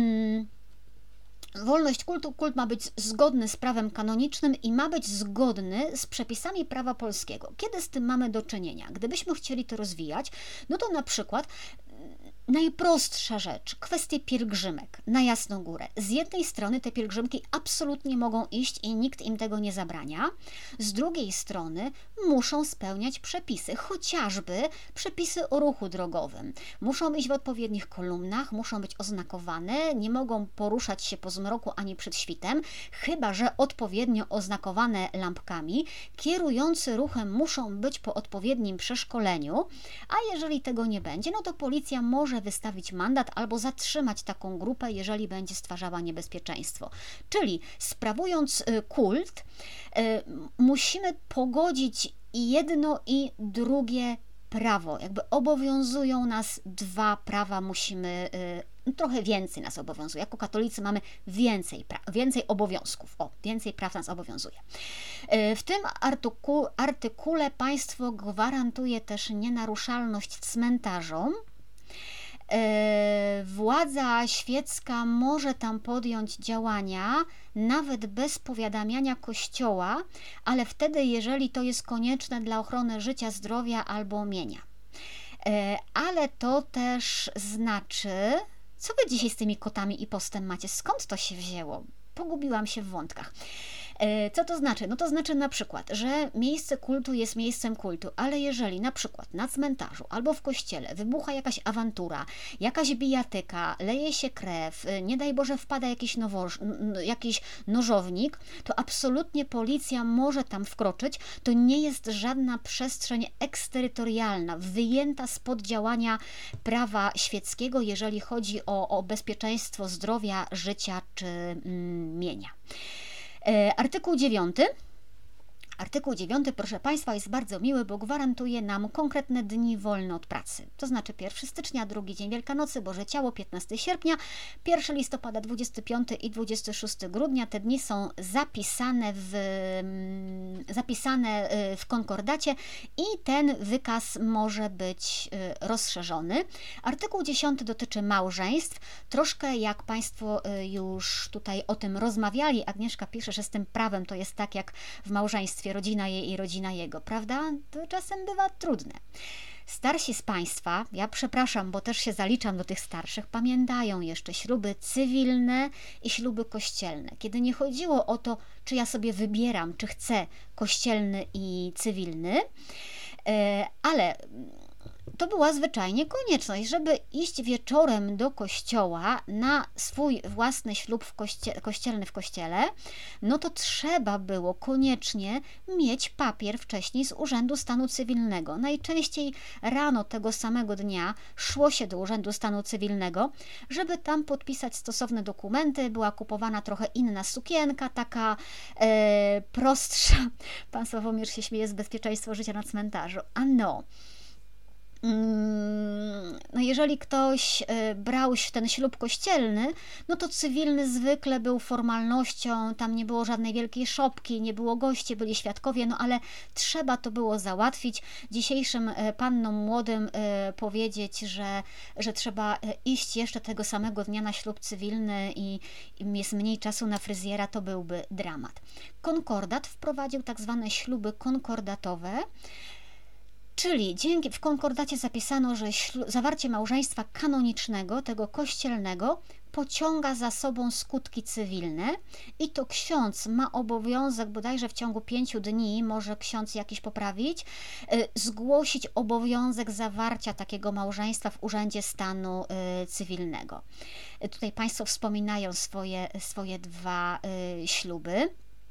Wolność kultu, kult ma być zgodny z prawem kanonicznym i ma być zgodny z przepisami prawa polskiego. Kiedy z tym mamy do czynienia? Gdybyśmy chcieli to rozwijać, no to na przykład najprostsza rzecz, kwestie pielgrzymek na Jasną Górę. Z jednej strony te pielgrzymki absolutnie mogą iść i nikt im tego nie zabrania, z drugiej strony muszą spełniać przepisy, chociażby przepisy o ruchu drogowym. Muszą iść w odpowiednich kolumnach, muszą być oznakowane, nie mogą poruszać się po zmroku ani przed świtem, chyba że odpowiednio oznakowane lampkami. Kierujący ruchem muszą być po odpowiednim przeszkoleniu, a jeżeli tego nie będzie, no to policja może wystawić mandat albo zatrzymać taką grupę, jeżeli będzie stwarzała niebezpieczeństwo. Czyli sprawując kult, musimy pogodzić i jedno i drugie prawo. Jakby obowiązują nas dwa prawa, musimy, trochę więcej nas obowiązuje. Jako katolicy mamy więcej obowiązków. Więcej praw nas obowiązuje. W tym artykule państwo gwarantuje też nienaruszalność cmentarzom. Władza świecka może tam podjąć działania, nawet bez powiadamiania Kościoła, ale wtedy, jeżeli to jest konieczne dla ochrony życia, zdrowia albo mienia. Ale to też znaczy, co wy dzisiaj z tymi kotami i postem macie? Skąd to się wzięło? Pogubiłam się w wątkach. Co to znaczy? No to znaczy na przykład, że miejsce kultu jest miejscem kultu, ale jeżeli na przykład na cmentarzu albo w kościele wybucha jakaś awantura, jakaś bijatyka, leje się krew, nie daj Boże wpada jakiś nożownik, to absolutnie policja może tam wkroczyć. To nie jest żadna przestrzeń eksterytorialna, wyjęta spod działania prawa świeckiego, jeżeli chodzi o bezpieczeństwo zdrowia, życia czy mienia. Artykuł 9. Artykuł 9, proszę Państwa, jest bardzo miły, bo gwarantuje nam konkretne dni wolne od pracy. To znaczy 1 stycznia, drugi dzień Wielkanocy, Boże Ciało, 15 sierpnia, 1 listopada, 25 i 26 grudnia. Te dni są zapisane w konkordacie i ten wykaz może być rozszerzony. Artykuł 10 dotyczy małżeństw. Troszkę jak Państwo już tutaj o tym rozmawiali, Agnieszka pisze, że z tym prawem to jest tak jak w małżeństwie, rodzina jej i rodzina jego, prawda? To czasem bywa trudne. Starsi z Państwa, ja przepraszam, bo też się zaliczam do tych starszych, pamiętają jeszcze śluby cywilne i śluby kościelne. Kiedy nie chodziło o to, czy ja sobie wybieram, czy chcę kościelny i cywilny, ale to była zwyczajnie konieczność, żeby iść wieczorem do kościoła na swój własny ślub kościelny w kościele, no to trzeba było koniecznie mieć papier wcześniej z Urzędu Stanu Cywilnego. Najczęściej rano tego samego dnia szło się do Urzędu Stanu Cywilnego, żeby tam podpisać stosowne dokumenty. Była kupowana trochę inna sukienka, taka prostsza. Pan Sławomir się śmieje z bezpieczeństwa życia na cmentarzu. No jeżeli ktoś brał ten ślub kościelny, no to cywilny zwykle był formalnością, tam nie było żadnej wielkiej szopki, nie było gości, byli świadkowie, no ale trzeba to było załatwić. Dzisiejszym pannom młodym powiedzieć, że trzeba iść jeszcze tego samego dnia na ślub cywilny i jest mniej czasu na fryzjera, to byłby dramat. Konkordat wprowadził tak zwane śluby konkordatowe. Czyli w konkordacie zapisano, że zawarcie małżeństwa kanonicznego, tego kościelnego, pociąga za sobą skutki cywilne i to ksiądz ma obowiązek, bodajże w ciągu 5 dni, może ksiądz jakiś poprawić, zgłosić obowiązek zawarcia takiego małżeństwa w Urzędzie Stanu Cywilnego. Tutaj Państwo wspominają swoje 2 śluby.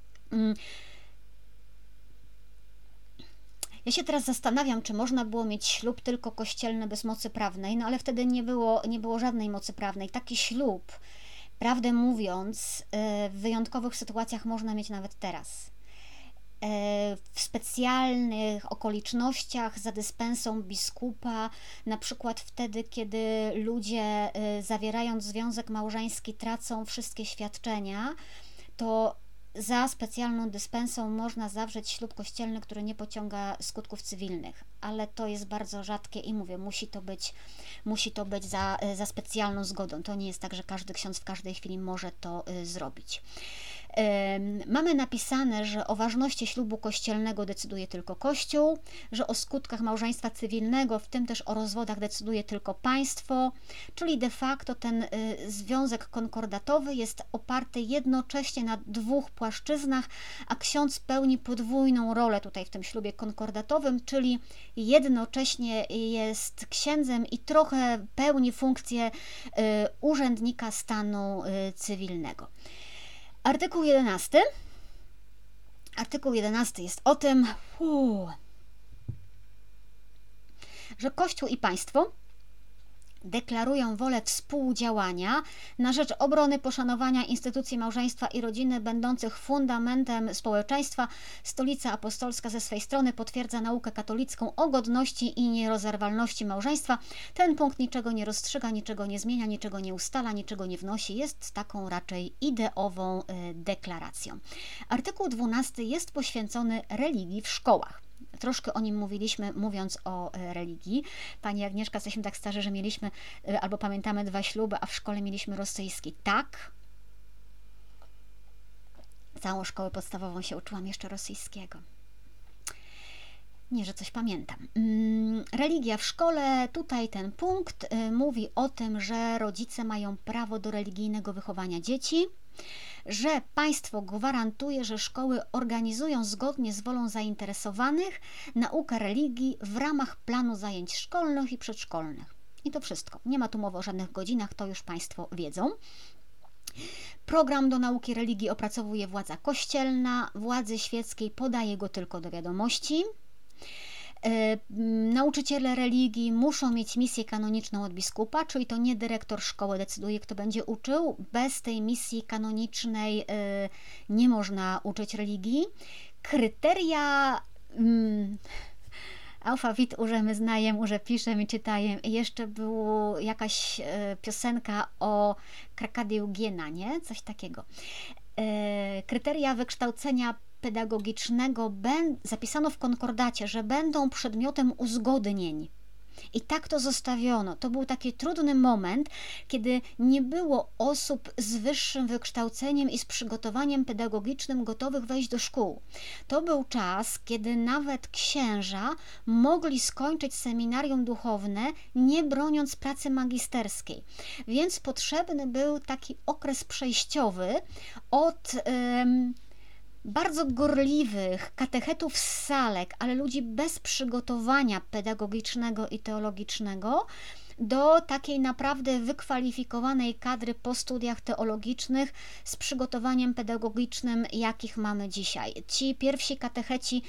Ja się teraz zastanawiam, czy można było mieć ślub tylko kościelny bez mocy prawnej, no ale wtedy nie było żadnej mocy prawnej. Taki ślub, prawdę mówiąc, w wyjątkowych sytuacjach można mieć nawet teraz. W specjalnych okolicznościach za dyspensą biskupa, na przykład wtedy, kiedy ludzie zawierając związek małżeński tracą wszystkie świadczenia, to za specjalną dyspensą można zawrzeć ślub kościelny, który nie pociąga skutków cywilnych, ale to jest bardzo rzadkie i mówię, musi to być za specjalną zgodą. To nie jest tak, że każdy ksiądz w każdej chwili może to zrobić. Mamy napisane, że o ważności ślubu kościelnego decyduje tylko Kościół, że o skutkach małżeństwa cywilnego, w tym też o rozwodach, decyduje tylko państwo, czyli de facto ten związek konkordatowy jest oparty jednocześnie na 2 płaszczyznach, a ksiądz pełni podwójną rolę tutaj w tym ślubie konkordatowym, czyli jednocześnie jest księdzem i trochę pełni funkcję urzędnika stanu cywilnego. Artykuł 11. Artykuł 11 jest o tym, że Kościół i państwo deklarują wolę współdziałania na rzecz obrony, poszanowania instytucji małżeństwa i rodziny będących fundamentem społeczeństwa. Stolica Apostolska ze swej strony potwierdza naukę katolicką o godności i nierozerwalności małżeństwa. Ten punkt niczego nie rozstrzyga, niczego nie zmienia, niczego nie ustala, niczego nie wnosi. Jest taką raczej ideową deklaracją. Artykuł 12 jest poświęcony religii w szkołach. Troszkę o nim mówiliśmy, mówiąc o religii. Pani Agnieszka, jesteśmy tak starzy, że mieliśmy, albo pamiętamy 2 śluby, a w szkole mieliśmy rosyjski. Tak. Całą szkołę podstawową się uczyłam jeszcze rosyjskiego. Nie, że coś pamiętam. Religia w szkole, tutaj ten punkt mówi o tym, że rodzice mają prawo do religijnego wychowania dzieci, że państwo gwarantuje, że szkoły organizują zgodnie z wolą zainteresowanych naukę religii w ramach planu zajęć szkolnych i przedszkolnych. I to wszystko. Nie ma tu mowy o żadnych godzinach, to już Państwo wiedzą. Program do nauki religii opracowuje władza kościelna, władzy świeckiej podaje go tylko do wiadomości. Nauczyciele religii muszą mieć misję kanoniczną od biskupa, czyli to nie dyrektor szkoły decyduje, kto będzie uczył. Bez tej misji kanonicznej nie można uczyć religii. Kryteria alfawit urze my znajem, urze piszem i czytajem. I jeszcze była jakaś piosenka o Krakady Eugiena, nie? Coś takiego. Kryteria wykształcenia pedagogicznego zapisano w konkordacie, że będą przedmiotem uzgodnień. I tak to zostawiono. To był taki trudny moment, kiedy nie było osób z wyższym wykształceniem i z przygotowaniem pedagogicznym gotowych wejść do szkół. To był czas, kiedy nawet księża mogli skończyć seminarium duchowne, nie broniąc pracy magisterskiej. Więc potrzebny był taki okres przejściowy od bardzo gorliwych katechetów z salek, ale ludzi bez przygotowania pedagogicznego i teologicznego, do takiej naprawdę wykwalifikowanej kadry po studiach teologicznych z przygotowaniem pedagogicznym, jakich mamy dzisiaj. Ci pierwsi katecheci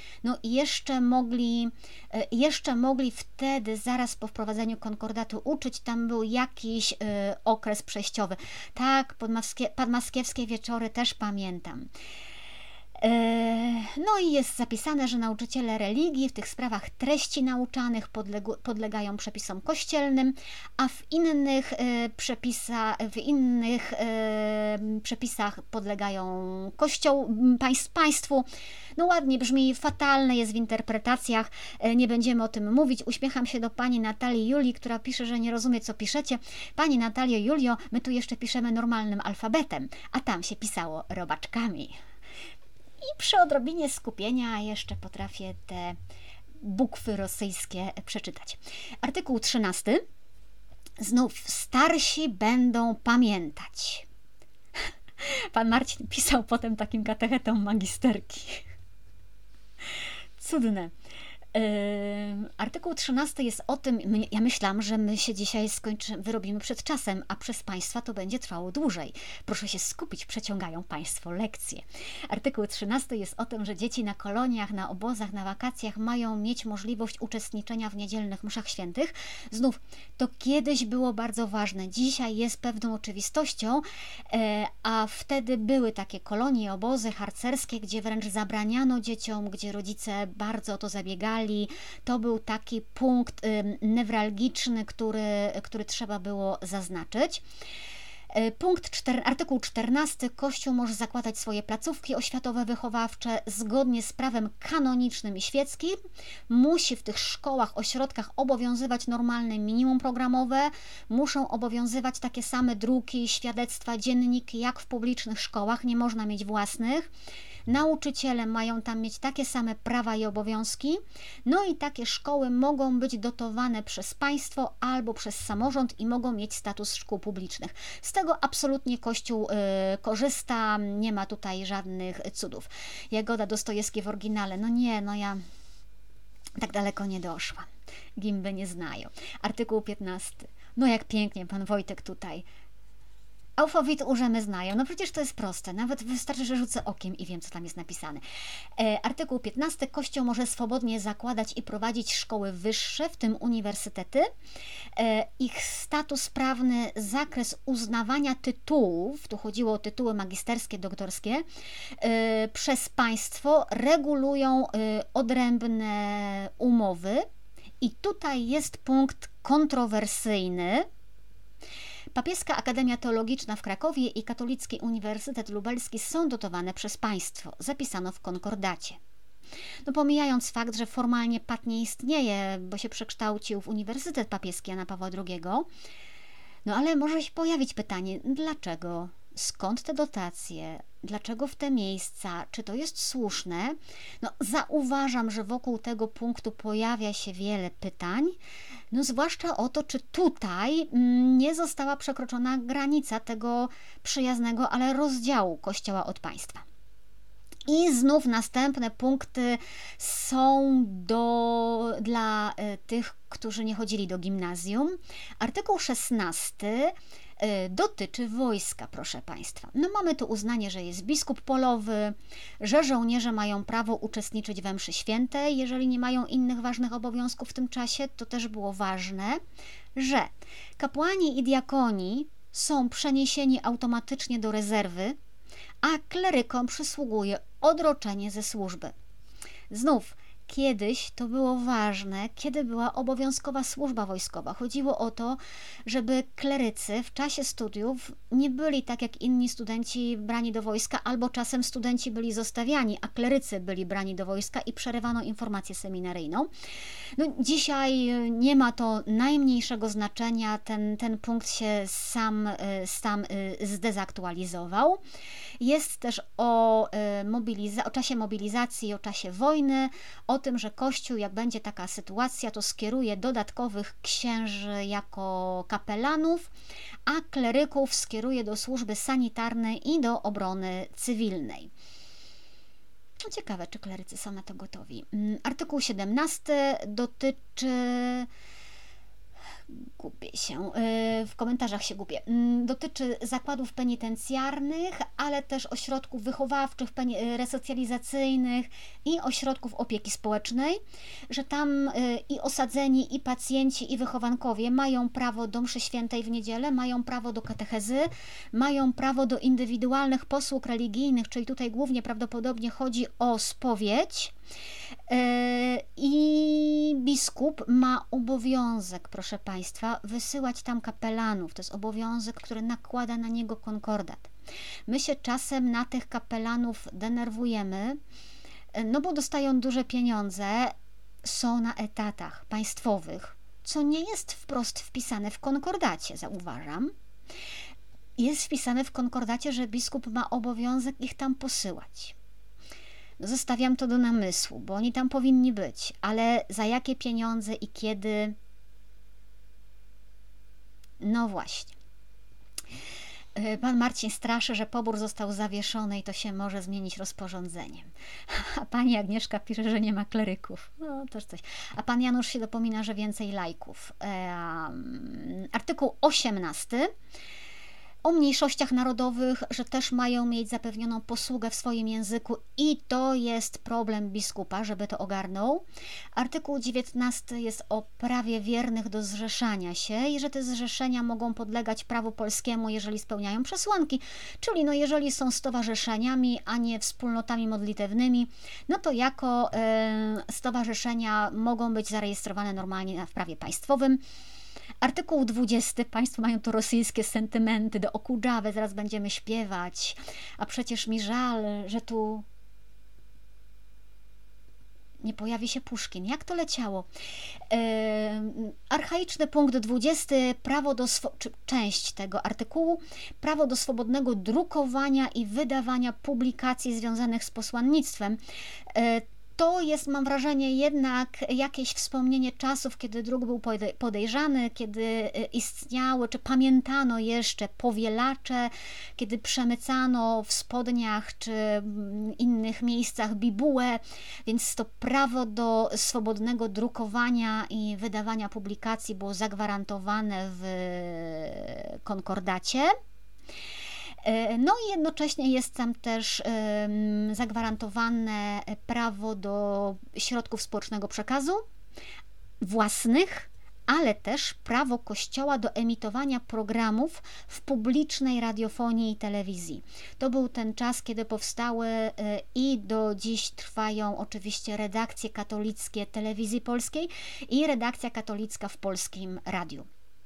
jeszcze mogli wtedy, zaraz po wprowadzeniu konkordatu uczyć, tam był jakiś okres przejściowy. Tak, podmaskiewskie wieczory też pamiętam. No i jest zapisane, że nauczyciele religii w tych sprawach treści nauczanych podlegają przepisom kościelnym, a w innych przepisach podlegają państwu. No ładnie brzmi, fatalne jest w interpretacjach, nie będziemy o tym mówić. Uśmiecham się do pani Natalii Julii, która pisze, że nie rozumie, co piszecie. Pani Natalio, Julio, my tu jeszcze piszemy normalnym alfabetem, a tam się pisało robaczkami. I przy odrobinie skupienia jeszcze potrafię te bukwy rosyjskie przeczytać. Artykuł 13. Znów starsi będą pamiętać. Pan Marcin pisał potem takim katechetom magisterki. Cudne. Artykuł 13 jest o tym, ja myślałam, że my się dzisiaj wyrobimy przed czasem, a przez Państwa to będzie trwało dłużej. Proszę się skupić, przeciągają Państwo lekcje. Artykuł 13 jest o tym, że dzieci na koloniach, na obozach, na wakacjach mają mieć możliwość uczestniczenia w niedzielnych mszach świętych. Znów, to kiedyś było bardzo ważne, dzisiaj jest pewną oczywistością, a wtedy były takie kolonie, obozy harcerskie, gdzie wręcz zabraniano dzieciom, gdzie rodzice bardzo o to zabiegali. To był taki punkt newralgiczny, który trzeba było zaznaczyć. Artykuł 14. Kościół może zakładać swoje placówki oświatowe, wychowawcze zgodnie z prawem kanonicznym i świeckim. Musi w tych szkołach, ośrodkach obowiązywać normalne minimum programowe. Muszą obowiązywać takie same druki, świadectwa, dzienniki jak w publicznych szkołach. Nie można mieć własnych. Nauczyciele mają tam mieć takie same prawa i obowiązki, no i takie szkoły mogą być dotowane przez państwo albo przez samorząd i mogą mieć status szkół publicznych. Z tego absolutnie Kościół korzysta, nie ma tutaj żadnych cudów. Jagoda Dostojewski w oryginale, ja tak daleko nie doszłam. Gimby nie znają. Artykuł 15. No jak pięknie pan Wojtek tutaj. Alfabet urzemy znają. No przecież to jest proste. Nawet wystarczy, że rzucę okiem i wiem, co tam jest napisane. Artykuł 15. Kościół może swobodnie zakładać i prowadzić szkoły wyższe, w tym uniwersytety. Ich status prawny, zakres uznawania tytułów, tu chodziło o tytuły magisterskie, doktorskie, przez państwo regulują odrębne umowy. I tutaj jest punkt kontrowersyjny. Papieska Akademia Teologiczna w Krakowie i Katolicki Uniwersytet Lubelski są dotowane przez państwo. Zapisano w konkordacie. No pomijając fakt, że formalnie PAT nie istnieje, bo się przekształcił w Uniwersytet Papieski Jana Pawła II, no ale może się pojawić pytanie, dlaczego? Skąd te dotacje? Dlaczego w te miejsca? Czy to jest słuszne? No, zauważam, że wokół tego punktu pojawia się wiele pytań, no zwłaszcza o to, czy tutaj nie została przekroczona granica tego przyjaznego, ale rozdziału Kościoła od państwa. I znów następne punkty są dla tych, którzy nie chodzili do gimnazjum. Artykuł 16 dotyczy wojska, proszę Państwa. No mamy tu uznanie, że jest biskup polowy, że żołnierze mają prawo uczestniczyć we mszy świętej, jeżeli nie mają innych ważnych obowiązków w tym czasie. To też było ważne, że kapłani i diakoni są przeniesieni automatycznie do rezerwy, a klerykom przysługuje odroczenie ze służby. Znów, kiedyś to było ważne, kiedy była obowiązkowa służba wojskowa. Chodziło o to, żeby klerycy w czasie studiów nie byli tak jak inni studenci brani do wojska, albo czasem studenci byli zostawiani, a klerycy byli brani do wojska i przerywano informację seminaryjną. No, dzisiaj nie ma to najmniejszego znaczenia, ten punkt się sam zdezaktualizował. Jest też o czasie mobilizacji, o czasie wojny, o tym, że Kościół, jak będzie taka sytuacja, to skieruje dodatkowych księży jako kapelanów, a kleryków skieruje do służby sanitarnej i do obrony cywilnej. No ciekawe, czy klerycy są na to gotowi. Artykuł 17 dotyczy... Gubię się, w komentarzach się gubię. Dotyczy zakładów penitencjarnych, ale też ośrodków wychowawczych, resocjalizacyjnych i ośrodków opieki społecznej, że tam i osadzeni, i pacjenci, i wychowankowie mają prawo do mszy świętej w niedzielę, mają prawo do katechezy, mają prawo do indywidualnych posług religijnych, czyli tutaj głównie prawdopodobnie chodzi o spowiedź. I biskup ma obowiązek, proszę Państwa, wysyłać tam kapelanów. To jest obowiązek, który nakłada na niego konkordat. My się czasem na tych kapelanów denerwujemy, no bo dostają duże pieniądze, są na etatach państwowych, co nie jest wprost wpisane w konkordacie, zauważam. Jest wpisane w konkordacie, że biskup ma obowiązek ich tam posyłać. Zostawiam to do namysłu, bo oni tam powinni być, ale za jakie pieniądze i kiedy? No właśnie. Pan Marcin straszy, że pobór został zawieszony i to się może zmienić rozporządzeniem. A pani Agnieszka pisze, że nie ma kleryków. No, też coś. A pan Janusz się dopomina, że więcej lajków. Artykuł 18. O mniejszościach narodowych, że też mają mieć zapewnioną posługę w swoim języku i to jest problem biskupa, żeby to ogarnął. Artykuł 19 jest o prawie wiernych do zrzeszania się i że te zrzeszenia mogą podlegać prawu polskiemu, jeżeli spełniają przesłanki, czyli no jeżeli są stowarzyszeniami, a nie wspólnotami modlitewnymi, no to jako stowarzyszenia mogą być zarejestrowane normalnie w prawie państwowym. Artykuł 20. Państwo mają tu rosyjskie sentymenty do Okudżawy, zaraz będziemy śpiewać. A przecież mi żal, że tu nie pojawi się Puszkin. Jak to leciało? Archaiczny punkt 20. Część tego artykułu. Prawo do swobodnego drukowania i wydawania publikacji związanych z posłannictwem. To jest, mam wrażenie, jednak jakieś wspomnienie czasów, kiedy druk był podejrzany, kiedy istniały, czy pamiętano jeszcze powielacze, kiedy przemycano w spodniach, czy innych miejscach bibułę, więc to prawo do swobodnego drukowania i wydawania publikacji było zagwarantowane w konkordacie. No i jednocześnie jest tam też zagwarantowane prawo do środków społecznego przekazu własnych, ale też prawo Kościoła do emitowania programów w publicznej radiofonii i telewizji. To był ten czas, kiedy powstały i do dziś trwają oczywiście redakcje katolickie Telewizji Polskiej i redakcja katolicka w Polskim Radiu.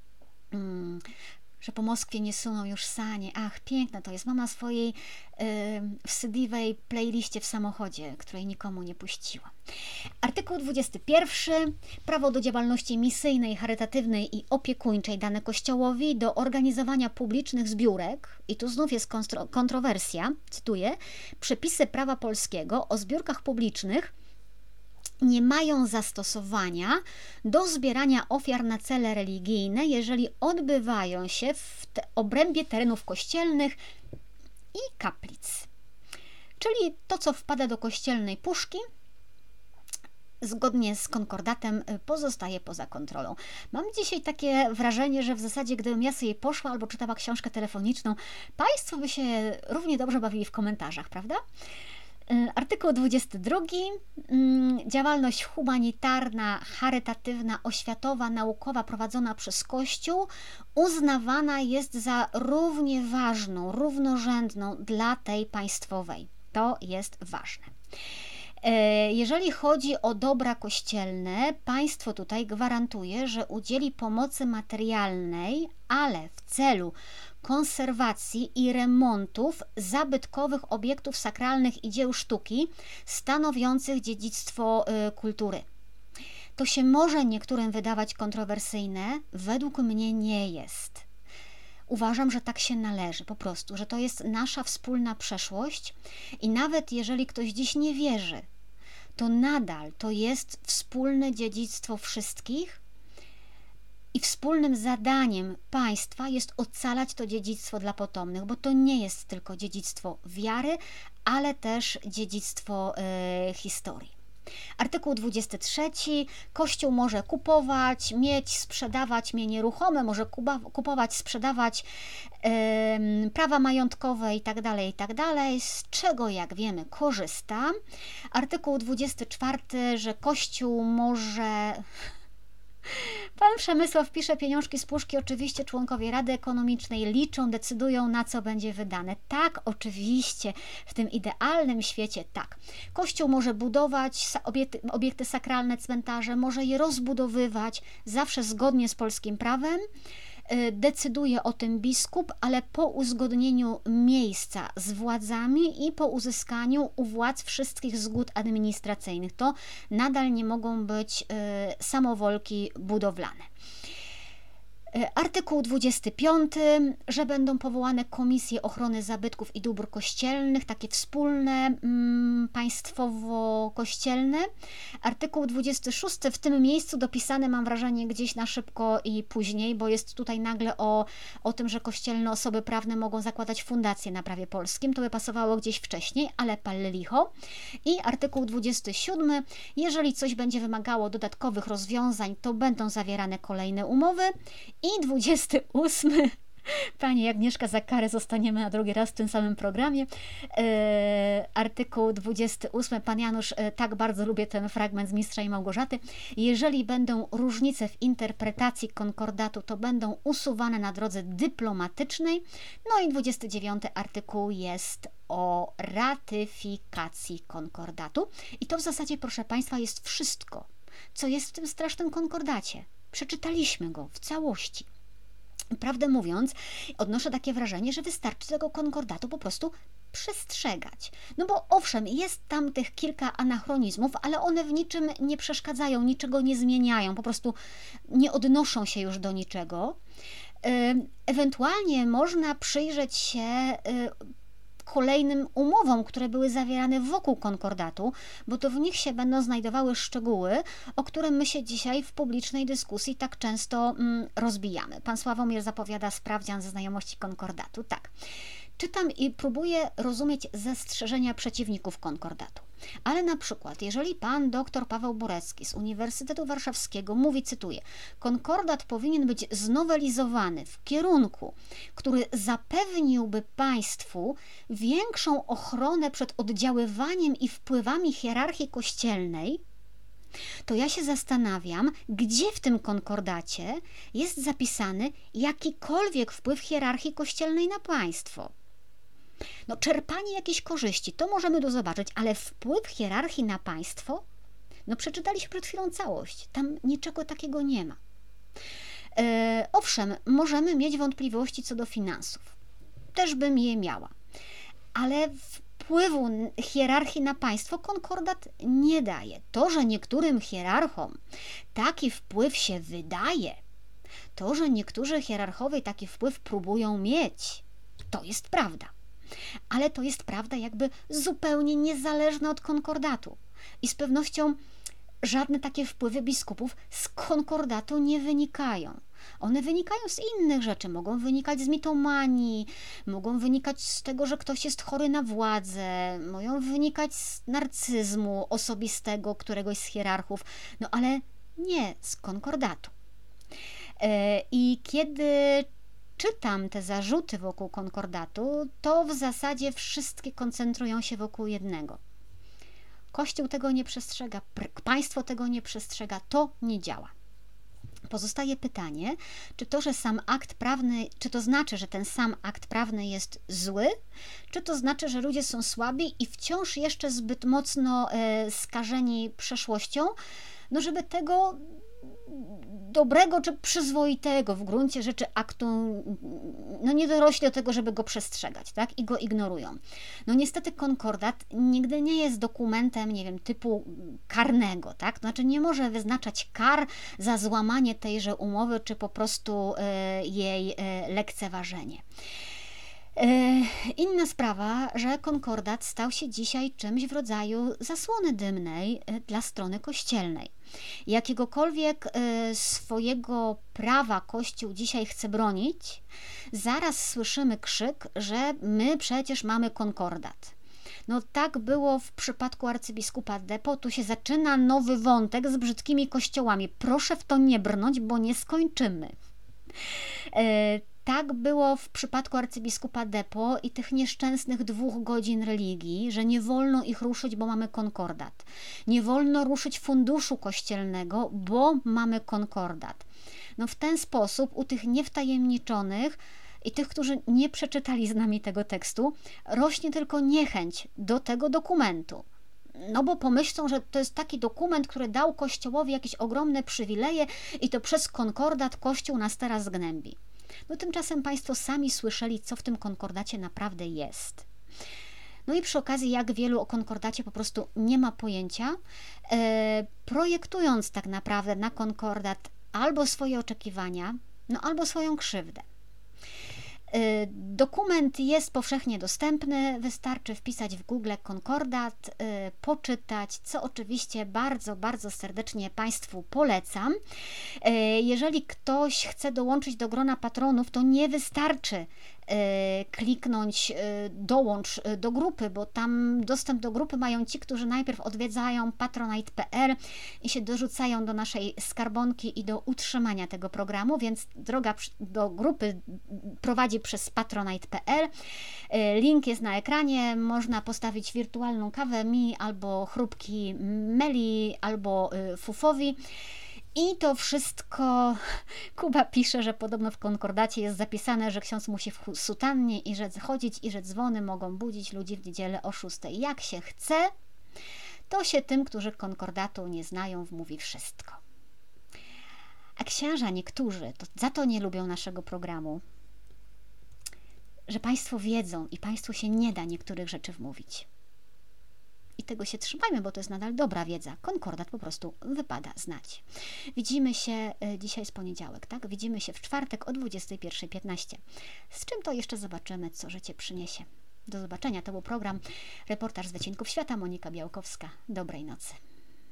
Że po Moskwie nie suną już sanie. Ach, piękne to jest. Mam na swojej wstydliwej playliście w samochodzie, której nikomu nie puściłam. Artykuł 21. Prawo do działalności misyjnej, charytatywnej i opiekuńczej dane Kościołowi, do organizowania publicznych zbiórek. I tu znów jest kontrowersja. Cytuję. Przepisy prawa polskiego o zbiórkach publicznych nie mają zastosowania do zbierania ofiar na cele religijne, jeżeli odbywają się w obrębie terenów kościelnych i kaplic. Czyli to, co wpada do kościelnej puszki, zgodnie z konkordatem pozostaje poza kontrolą. Mam dzisiaj takie wrażenie, że w zasadzie gdybym ja sobie poszła albo czytała książkę telefoniczną, Państwo by się równie dobrze bawili w komentarzach, prawda? Artykuł 22. Działalność humanitarna, charytatywna, oświatowa, naukowa prowadzona przez Kościół uznawana jest za równie ważną, równorzędną dla tej państwowej. To jest ważne. Jeżeli chodzi o dobra kościelne, państwo tutaj gwarantuje, że udzieli pomocy materialnej, ale w celu konserwacji i remontów zabytkowych obiektów sakralnych i dzieł sztuki stanowiących dziedzictwo kultury. To się może niektórym wydawać kontrowersyjne, według mnie nie jest. Uważam, że tak się należy po prostu, że to jest nasza wspólna przeszłość i nawet jeżeli ktoś dziś nie wierzy, to nadal to jest wspólne dziedzictwo wszystkich i wspólnym zadaniem państwa jest ocalać to dziedzictwo dla potomnych, bo to nie jest tylko dziedzictwo wiary, ale też dziedzictwo historii. Artykuł 23. Kościół może kupować, mieć, sprzedawać mienie nieruchome, może kupować, sprzedawać prawa majątkowe itd., z czego, jak wiemy, korzysta. Artykuł 24, że Kościół może... Pan Przemysław pisze, pieniążki z puszki oczywiście członkowie Rady Ekonomicznej liczą, decydują, na co będzie wydane. Tak, oczywiście, w tym idealnym świecie tak. Kościół może budować obiekty sakralne, cmentarze, może je rozbudowywać, zawsze zgodnie z polskim prawem. Decyduje o tym biskup, ale po uzgodnieniu miejsca z władzami i po uzyskaniu u władz wszystkich zgód administracyjnych. To nadal nie mogą być samowolki budowlane. Artykuł 25. Artykuł 25, że będą powołane komisje ochrony zabytków i dóbr kościelnych, takie wspólne, państwowo-kościelne. Artykuł 26, w tym miejscu dopisany, mam wrażenie, gdzieś na szybko i później, bo jest tutaj nagle o tym, że kościelne osoby prawne mogą zakładać fundacje na prawie polskim. To by pasowało gdzieś wcześniej, ale pal licho. I artykuł 27, jeżeli coś będzie wymagało dodatkowych rozwiązań, to będą zawierane kolejne umowy. I 28, Pani Agnieszka, za karę zostaniemy na drugi raz w tym samym programie. Artykuł 28, Pan Janusz, tak bardzo lubię ten fragment z Mistrza i Małgorzaty. Jeżeli będą różnice w interpretacji konkordatu, to będą usuwane na drodze dyplomatycznej. No i 29 artykuł jest o ratyfikacji konkordatu. I to w zasadzie, proszę Państwa, jest wszystko, co jest w tym strasznym konkordacie. Przeczytaliśmy go w całości. Prawdę mówiąc, odnoszę takie wrażenie, że wystarczy tego konkordatu po prostu przestrzegać. No bo owszem, jest tam tych kilka anachronizmów, ale one w niczym nie przeszkadzają, niczego nie zmieniają, po prostu nie odnoszą się już do niczego. Ewentualnie można przyjrzeć się kolejnym umowom, które były zawierane wokół konkordatu, bo to w nich się będą znajdowały szczegóły, o które my się dzisiaj w publicznej dyskusji tak często rozbijamy. Pan Sławomir zapowiada sprawdzian ze znajomości konkordatu. Tak. Czytam i próbuję rozumieć zastrzeżenia przeciwników konkordatu. Ale na przykład, jeżeli pan dr Paweł Borecki z Uniwersytetu Warszawskiego mówi, cytuję, konkordat powinien być znowelizowany w kierunku, który zapewniłby państwu większą ochronę przed oddziaływaniem i wpływami hierarchii kościelnej, to ja się zastanawiam, gdzie w tym konkordacie jest zapisany jakikolwiek wpływ hierarchii kościelnej na państwo. No, czerpanie jakiejś korzyści, to możemy tu zobaczyć, ale wpływ hierarchii na państwo? No, przeczytaliśmy przed chwilą całość, tam niczego takiego nie ma. Owszem, możemy mieć wątpliwości co do finansów. Też bym je miała. Ale wpływu hierarchii na państwo konkordat nie daje. To, że niektórym hierarchom taki wpływ się wydaje, to, że niektórzy hierarchowie taki wpływ próbują mieć, to jest prawda. Ale to jest prawda jakby zupełnie niezależna od konkordatu. I z pewnością żadne takie wpływy biskupów z konkordatu nie wynikają. One wynikają z innych rzeczy, mogą wynikać z mitomanii, mogą wynikać z tego, że ktoś jest chory na władzę, mogą wynikać z narcyzmu osobistego któregoś z hierarchów, no ale nie z konkordatu. I kiedy czytam te zarzuty wokół konkordatu, to w zasadzie wszystkie koncentrują się wokół jednego. Kościół tego nie przestrzega, państwo tego nie przestrzega, to nie działa. Pozostaje pytanie, czy to, że sam akt prawny, czy to znaczy, że ten sam akt prawny jest zły, czy to znaczy, że ludzie są słabi i wciąż jeszcze zbyt mocno skażeni przeszłością, no żeby tego dobrego czy przyzwoitego w gruncie rzeczy aktu, no nie dorośli do tego, żeby go przestrzegać, tak? I go ignorują. No niestety konkordat nigdy nie jest dokumentem, nie wiem, typu karnego, tak? To znaczy nie może wyznaczać kar za złamanie tejże umowy, czy po prostu jej lekceważenie. Inna sprawa, że konkordat stał się dzisiaj czymś w rodzaju zasłony dymnej dla strony kościelnej. Jakiegokolwiek swojego prawa Kościół dzisiaj chce bronić, zaraz słyszymy krzyk, że my przecież mamy konkordat. No tak było w przypadku arcybiskupa Depo, tu się zaczyna nowy wątek z brzydkimi kościołami. Proszę w to nie brnąć, bo nie skończymy. Tak było w przypadku arcybiskupa Depo i tych nieszczęsnych 2 godzin religii, że nie wolno ich ruszyć, bo mamy konkordat. Nie wolno ruszyć funduszu kościelnego, bo mamy konkordat. No w ten sposób u tych niewtajemniczonych i tych, którzy nie przeczytali z nami tego tekstu, rośnie tylko niechęć do tego dokumentu. No bo pomyślą, że to jest taki dokument, który dał Kościołowi jakieś ogromne przywileje i to przez konkordat Kościół nas teraz gnębi. No tymczasem Państwo sami słyszeli, co w tym konkordacie naprawdę jest. No i przy okazji, jak wielu o konkordacie po prostu nie ma pojęcia, projektując tak naprawdę na konkordat albo swoje oczekiwania, no albo swoją krzywdę. Dokument jest powszechnie dostępny, wystarczy wpisać w Google konkordat, poczytać, co oczywiście bardzo, bardzo serdecznie Państwu polecam. Jeżeli ktoś chce dołączyć do grona patronów, to nie wystarczy kliknąć dołącz do grupy, bo tam dostęp do grupy mają ci, którzy najpierw odwiedzają patronite.pl i się dorzucają do naszej skarbonki i do utrzymania tego programu, więc droga do grupy prowadzi przez patronite.pl. Link jest na ekranie, można postawić wirtualną kawę mi albo chrupki Meli albo Fufowi. I to wszystko, Kuba pisze, że podobno w konkordacie jest zapisane, że ksiądz musi w sutannie i że chodzić i że dzwony mogą budzić ludzi w niedzielę o 6. Jak się chce, to się tym, którzy konkordatu nie znają, wmówi wszystko. A księża niektórzy to za to nie lubią naszego programu, że Państwo wiedzą i Państwu się nie da niektórych rzeczy wmówić. I tego się trzymajmy, bo to jest nadal dobra wiedza. Konkordat po prostu wypada znać. Widzimy się dzisiaj jest poniedziałek, tak? Widzimy się w czwartek o 21:15. Z czym to jeszcze zobaczymy, co życie przyniesie. Do zobaczenia. To był program Reportaż z Wycinków Świata. Monika Białkowska. Dobrej nocy.